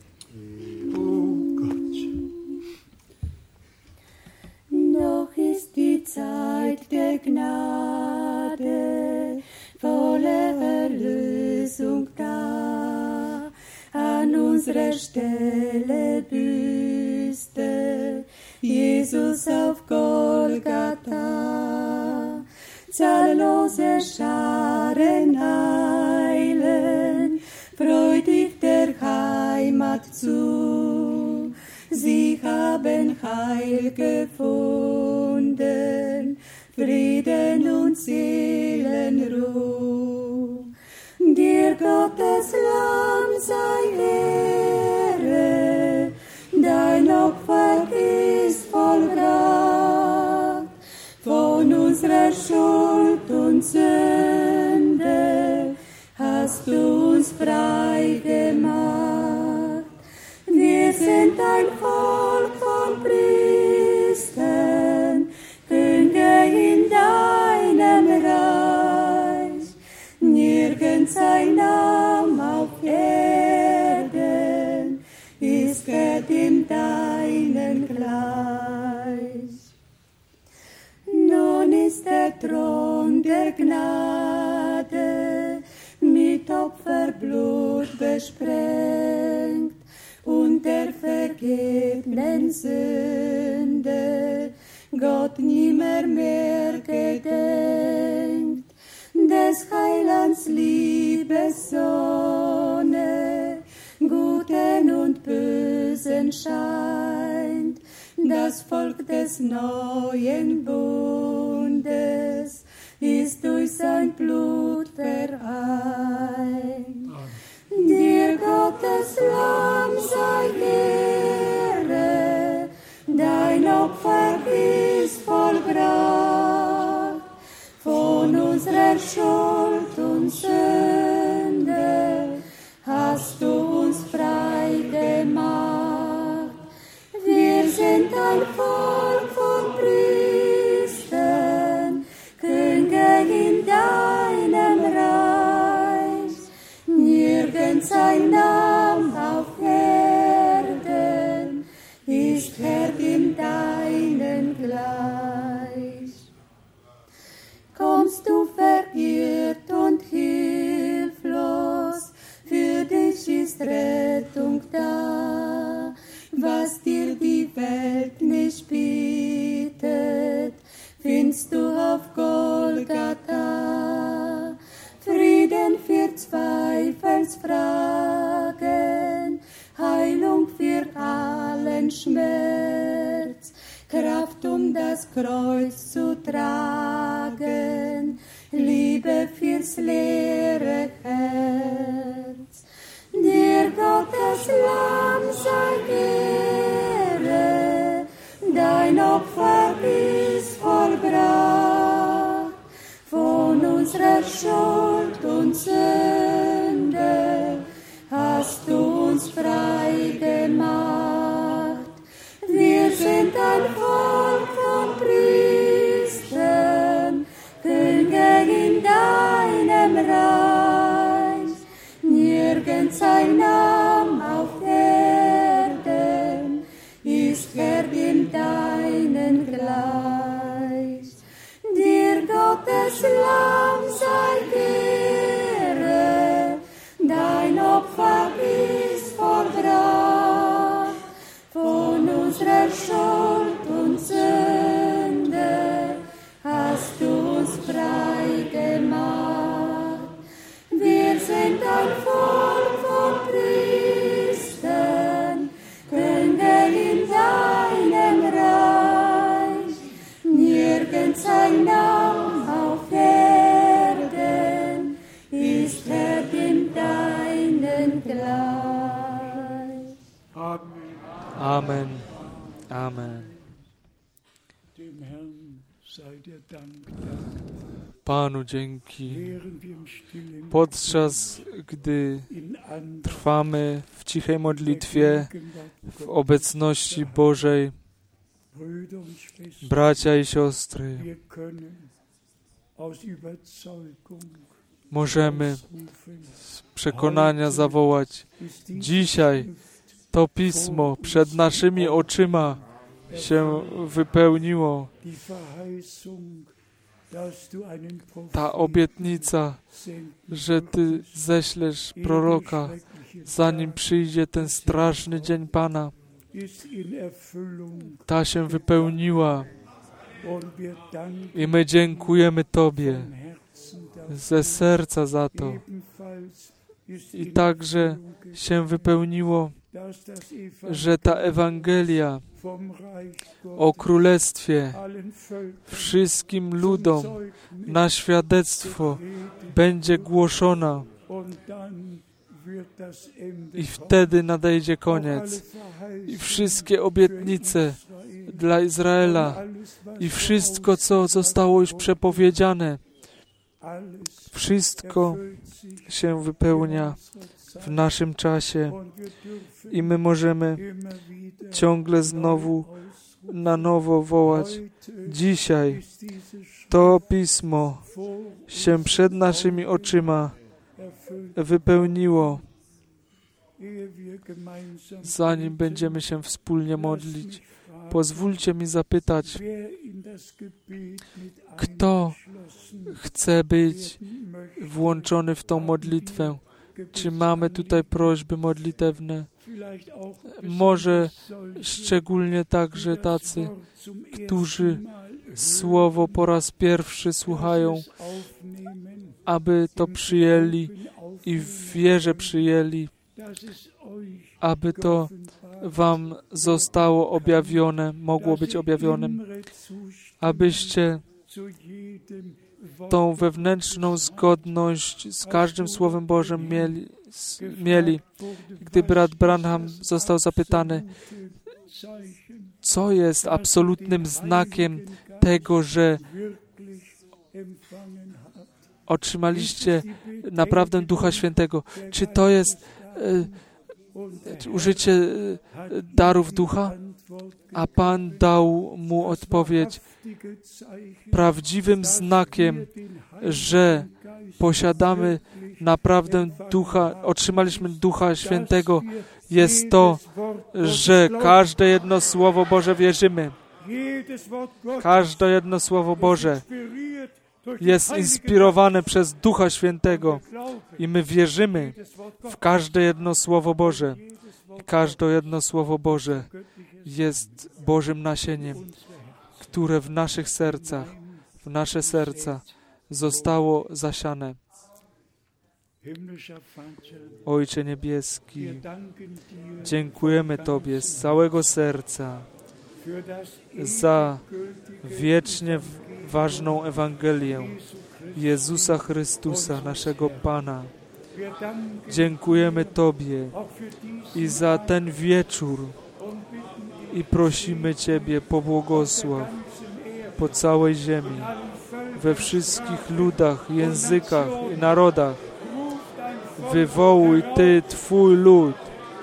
Noch ist die Zeit der Gnade, voller Erlösung da. An unserer Stelle büßte Jesus auf Golgatha. Zahllose Scharen eilen freudig der Heimat zu. Sie haben Heil gefunden, Frieden und Seelenruh. Dir Gottes Lamm sei Ehre, dein Opfer ist vollbracht. Von unserer Schuld und Sünde hast du uns frei gemacht. Wir sind ein Volk von Priestern, Könige in deinem Reich. Nirgends ein Name auf Erden ist dem deinen gleich. Nun ist der Thron der Gnade mit Opferblut besprengt und der vergebenen Sünde Gott nimmer mehr gedenkt. Des Heilands Liebessonne Guten und Bösen scheint, das Volk des neuen Bundes ist durch sein Blut vereint. Dir Gottes Lamm sei Ehre, dein Opfer ist vollbracht. Von unserer Schuld und Sünde hast du uns frei gemacht. Wir sind ein Volk von Priestern, Könige in deinem Reich. Nirgends ein Name auf Erden ist Herr in deinen gleich. Kommst du verirrt und hilflos, für dich ist Rettung da. Was dir die Welt nicht bietet, findest du auf Golgatha. Frieden für Zweifelsfragen, Heilung für allen Schmerz, Kraft das Kreuz zu tragen, Liebe fürs leere Herz. Dir Gottes Lamm sei Ehre, dein Opfer ist vollbracht. Von unserer Schuld und Sünde hast du uns frei gemacht. Wir sind ein Volk von Priestern, Gottes Lamm sei Ehre, dein Opfer ist vollbracht, von unserer Schuld und Sünde hast du uns frei gemacht. Wir sind ein Volk von Priestern, Könige in deinem Reich, nirgends ein Name auf Erden ist Herr dem deinen gleich. Amen. Amen. Dem Herrn sei der Dank. Panu dzięki. Während wir im stillen Podczas gdy in Andacht trwamy w cichej modlitwie, w obecności Bożej, Brüder und Schwestern, bracia i siostry, wir können aus Überzeugung możemy rufen, z przekonania zawołać: ist die dzisiaj to Pismo przed naszymi oczyma się wypełniło. die Verheißung, dass du einen Ta Propheten obietnica, senden że Ty ześlesz proroka, zanim przyjdzie ten straszny dzień Pana, ist in Erfüllung ta się wypełniła und wir danken i my dziękujemy Tobie von Herzen dafür. ze serca za to. Ebenfalls ist I in także Erfüllung się wypełniło, dass das że ta Ewangelia vom Reich o Gottes Królestwie allen Völkern wszystkim ludom na świadectwo będzie głoszona und dann wird das Ende i wtedy nadejdzie koniec. I wszystkie obietnice dla Izraela i wszystko, co zostało już przepowiedziane, wszystko się wypełnia w naszym czasie i my możemy ciągle znowu na nowo wołać: dzisiaj to Pismo się przed naszymi oczyma wypełniło. Zanim będziemy się wspólnie modlić, pozwólcie mi zapytać, kto chce być włączony w tą modlitwę? Czy mamy tutaj prośby modlitewne? Może szczególnie także tacy, którzy Słowo po raz pierwszy słuchają, aby to przyjęli i w wierze przyjęli, aby to Wam zostało objawione, mogło być objawionym, abyście tą wewnętrzną zgodność z każdym Słowem Bożym mieli. Gdy brat Branham został zapytany, co jest absolutnym znakiem tego, że otrzymaliście naprawdę Ducha Świętego. Czy to jest użycie darów Ducha? A Pan dał mu odpowiedź: prawdziwym znakiem, że posiadamy naprawdę Ducha, otrzymaliśmy Ducha Świętego, jest to, że każde jedno Słowo Boże wierzymy. Każde jedno Słowo Boże jest inspirowane przez Ducha Świętego i my wierzymy w każde jedno Słowo Boże. Każde jedno Słowo Boże jest Bożym nasieniem, które w naszych sercach, w nasze serca zostało zasiane. Ojcze Niebieski, dziękujemy Tobie z całego serca za wiecznie ważną Ewangelię Jezusa Chrystusa, naszego Pana. Dziękujemy Tobie i za ten wieczór i prosimy Ciebie, pobłogosław po całej ziemi, we wszystkich ludach, językach i narodach. Wywołuj Ty Twój lud.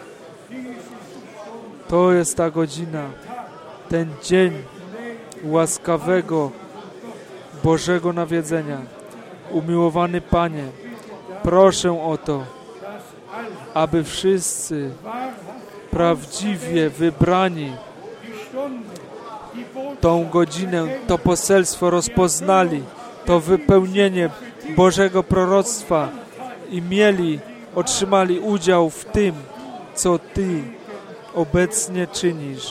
To jest ta godzina, ten dzień łaskawego Bożego nawiedzenia. Umiłowany Panie, proszę o to, aby wszyscy prawdziwie wybrani tą godzinę, to poselstwo rozpoznali, to wypełnienie Bożego proroctwa i otrzymali udział w tym, co Ty obecnie czynisz.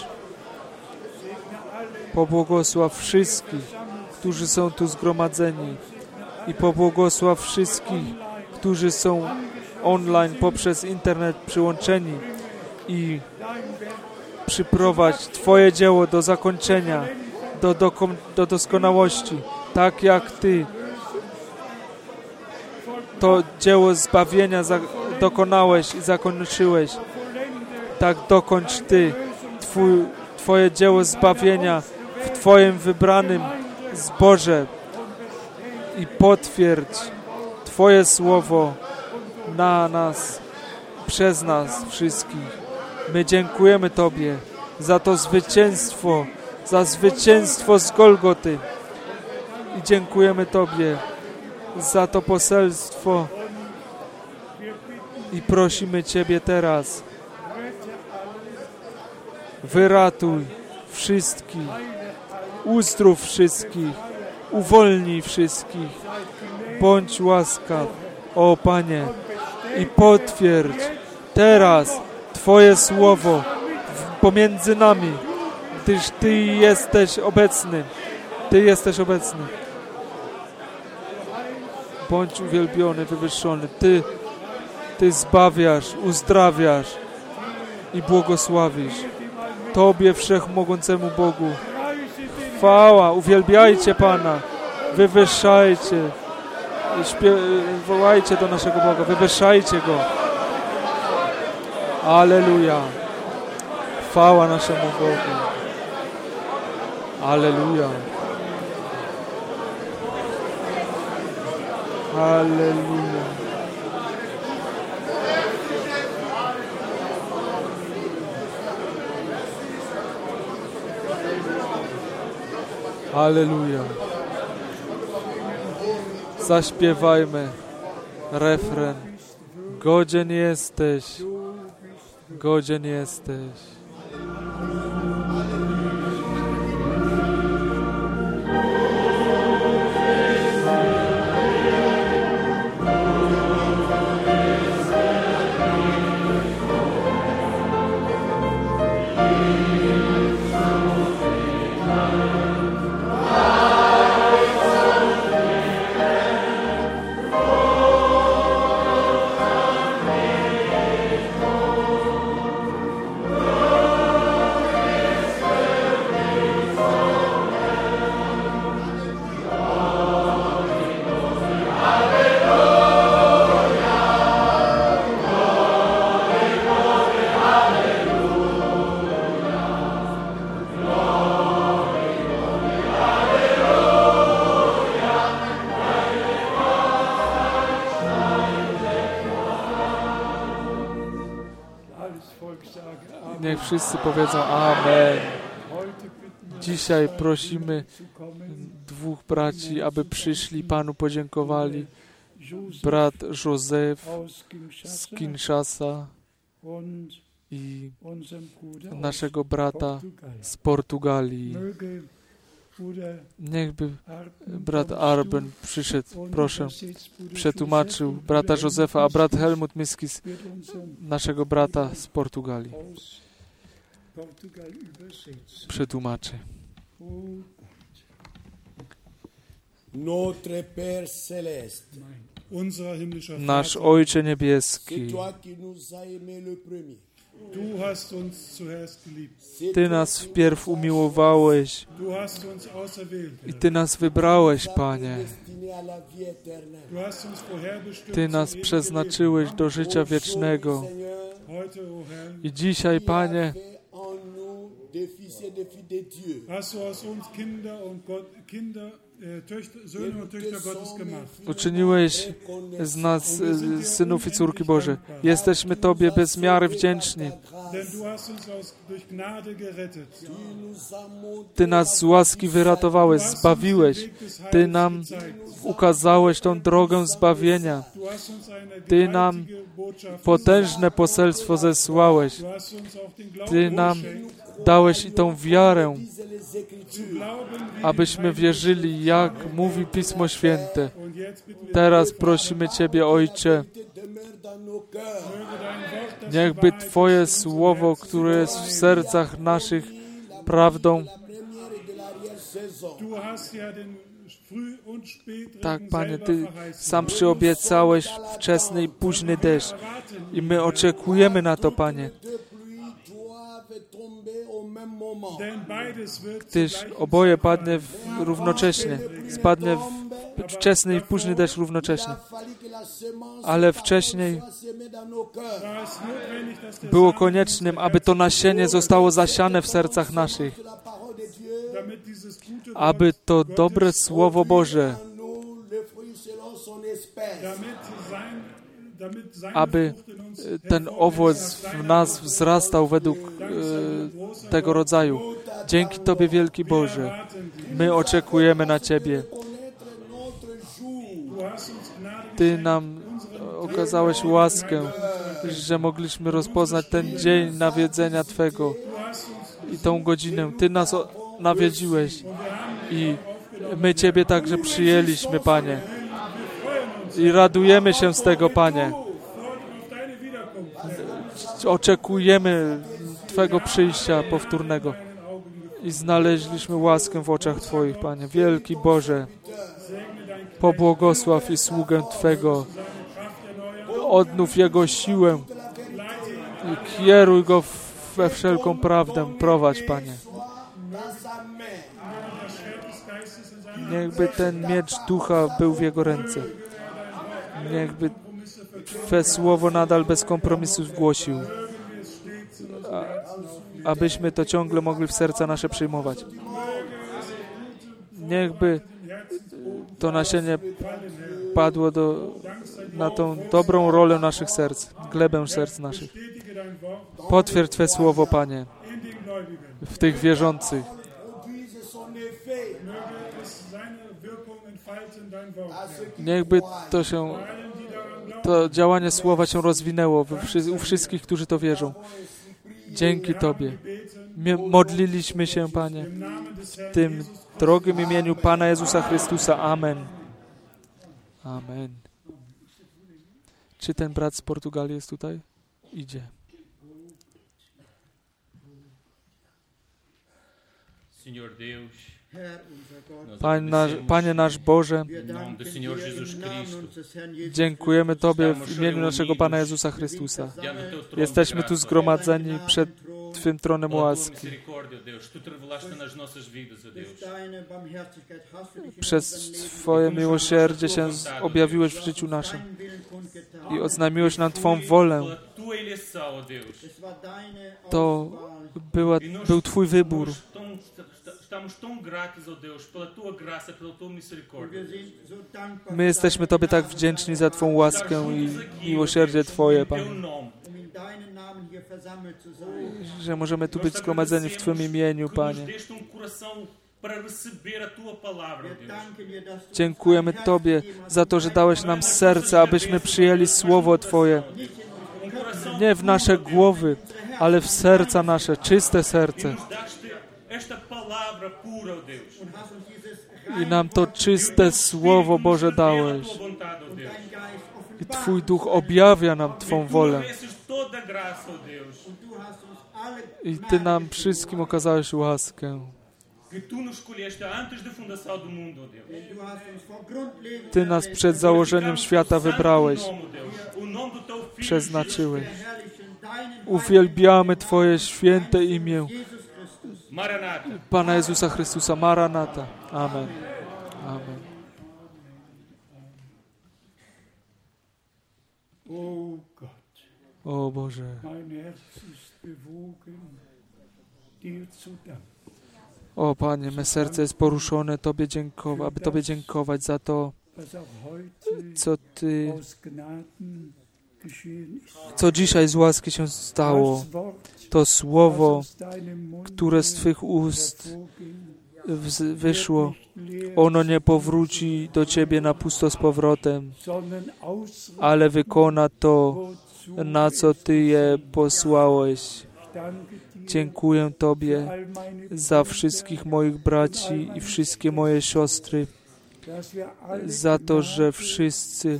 Pobłogosław wszystkich, którzy są tu zgromadzeni i pobłogosław wszystkich, którzy są online poprzez internet przyłączeni i przyprowadź Twoje dzieło do zakończenia, do doskonałości, tak jak Ty to dzieło zbawienia dokonałeś i zakończyłeś. Tak dokończ Ty Twoje dzieło zbawienia w Twoim wybranym zborze i potwierdź Twoje słowo na nas, przez nas wszystkich. My dziękujemy Tobie za to zwycięstwo, za zwycięstwo z Golgoty i dziękujemy Tobie za to poselstwo i prosimy Ciebie teraz, wyratuj wszystkich, uzdrów wszystkich, uwolnij wszystkich, bądź łaskaw, o Panie, i potwierdź teraz Twoje słowo pomiędzy nami, gdyż Ty jesteś obecny. Ty jesteś obecny. Bądź uwielbiony, wywyższony. Ty zbawiasz, uzdrawiasz i błogosławisz. Tobie, Wszechmogącemu Bogu, chwała, uwielbiajcie Pana, wywyższajcie, wołajcie do naszego Boga, wywyższajcie Go. Alleluja. Chwała naszemu Bogu. Alleluja. Alleluja. Alleluja. Zaśpiewajmy refren. Godzien jesteś, godzien jesteś. Niech wszyscy powiedzą Amen. Dzisiaj prosimy dwóch braci, aby przyszli, Panu podziękowali. Brat Józef z Kinshasa i naszego brata z Portugalii. Niechby brat Arben przyszedł, proszę, przetłumaczył brata Józefa, a brat Helmut Miskis naszego brata z Portugalii przetłumaczy. Nasz Ojcze Niebieski, Ty nas wpierw umiłowałeś i Ty nas wybrałeś, Panie. Ty nas przeznaczyłeś do życia wiecznego. I dzisiaj, Panie, uczyniłeś z nas synów i córki Boże. Jesteśmy Tobie bez miary wdzięczni. Ty nas z łaski wyratowałeś, zbawiłeś. Ty nam ukazałeś tą drogę zbawienia. Ty nam potężne poselstwo zesłałeś. Ty nam dałeś i tą wiarę, abyśmy wierzyli jak mówi Pismo Święte. Teraz prosimy Ciebie, Ojcze, niechby Twoje słowo, które jest w sercach naszych prawdą, tak, Panie, Ty sam przyobiecałeś wczesny i późny deszcz i my oczekujemy na to, Panie. Gdyż oboje padnie równocześnie. Spadnie wczesny i późny deszcz równocześnie. Ale wcześniej było koniecznym, aby to nasienie zostało zasiane w sercach naszych. Aby to dobre Słowo Boże, aby ten owoc w nas wzrastał według tego rodzaju. Dzięki Tobie, wielki Boże, my oczekujemy na Ciebie. Ty nam okazałeś łaskę, że mogliśmy rozpoznać ten dzień nawiedzenia Twego i tą godzinę. Ty nas nawiedziłeś i my Ciebie także przyjęliśmy, Panie. I radujemy się z tego, Panie. Oczekujemy Twego przyjścia powtórnego. I znaleźliśmy łaskę w oczach Twoich, Panie. Wielki Boże, pobłogosław i sługę Twego. Odnów Jego siłę i kieruj Go we wszelką prawdę. Prowadź, Panie. Niechby ten miecz ducha był w Jego ręce. Niechby Twe słowo nadal bez kompromisów głosił. Abyśmy to ciągle mogli w serca nasze przyjmować. Niechby to nasienie padło na tą dobrą rolę naszych serc, glebę serc naszych. Potwierdź Twe słowo, Panie, w tych wierzących. Niechby to działanie słowa się rozwinęło u wszystkich, którzy to wierzą. Dzięki Tobie. Modliliśmy się, Panie, w tym drogim imieniu Pana Jezusa Chrystusa. Amen. Amen. Czy ten brat z Portugalii jest tutaj? Idzie. Panie nasz Boże, dziękujemy Tobie w imieniu naszego Pana Jezusa Chrystusa. Jesteśmy tu zgromadzeni przed Twym tronem łaski. Przez Twoje miłosierdzie się objawiłeś w życiu naszym i oznajmiłeś nam Twą wolę. To był Twój wybór. My jesteśmy Tobie tak wdzięczni za Twą łaskę i miłosierdzie Twoje, Panie, że możemy tu być zgromadzeni w Twym imieniu, Panie. Dziękujemy Tobie za to, że dałeś nam serce, abyśmy przyjęli Słowo Twoje. Nie w nasze głowy, ale w serca nasze, czyste serce. I nam to czyste Słowo Boże dałeś. I Twój Duch objawia nam Twą wolę. I Ty nam wszystkim okazałeś łaskę. Ty nas przed założeniem świata wybrałeś, przeznaczyłeś. Uwielbiamy Twoje święte imię, Pana Jezusa Chrystusa. Maranata. Amen. Amen. O Boże, o Panie, me serce jest poruszone aby Tobie dziękować za to, co dzisiaj z łaski się stało. To słowo, które z Twych ust wyszło, ono nie powróci do Ciebie na pusto z powrotem, ale wykona to, na co Ty je posłałeś. Dziękuję Tobie za wszystkich moich braci i wszystkie moje siostry, za to, że wszyscy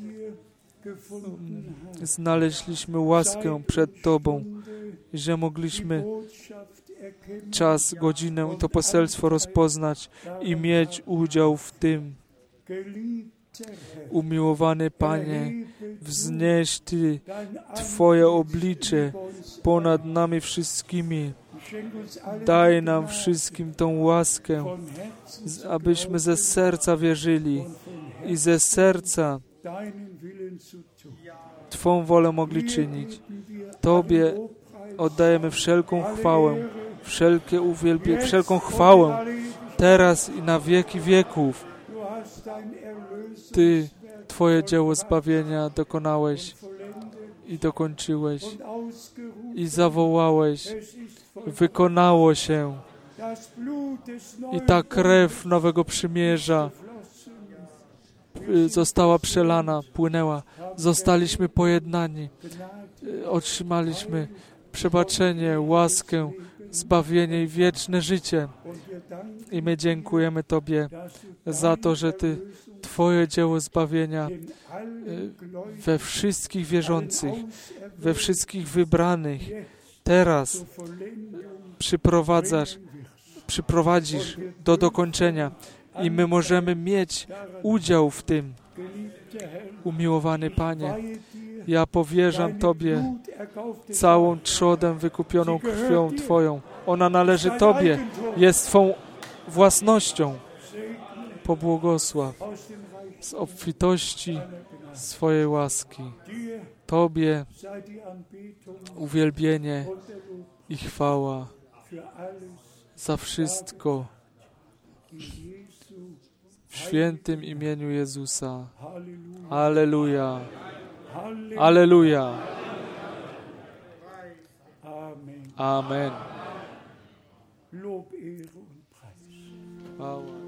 znaleźliśmy łaskę przed Tobą, że mogliśmy czas, godzinę i to poselstwo rozpoznać i mieć udział w tym. Umiłowany Panie, wznieś Ty Twoje oblicze ponad nami wszystkimi. Daj nam wszystkim tą łaskę, abyśmy ze serca wierzyli i ze serca Twą wolę mogli czynić. Tobie oddajemy wszelką chwałę, wszelką chwałę, teraz i na wieki wieków. Ty Twoje dzieło zbawienia dokonałeś i dokończyłeś i zawołałeś. Wykonało się. I ta krew nowego przymierza została przelana, płynęła. Zostaliśmy pojednani. Otrzymaliśmy przebaczenie, łaskę, zbawienie i wieczne życie. I my dziękujemy Tobie za to, że Ty Twoje dzieło zbawienia we wszystkich wierzących, we wszystkich wybranych teraz przyprowadzisz do dokończenia i my możemy mieć udział w tym. Umiłowany Panie, ja powierzam Tobie całą trzodę wykupioną krwią Twoją. Ona należy Tobie, jest Twą własnością. Pobłogosław z obfitości swojej łaski. Tobie uwielbienie i chwała za wszystko w świętym imieniu Jezusa. Alleluja. Alleluja. Amen. Chwała.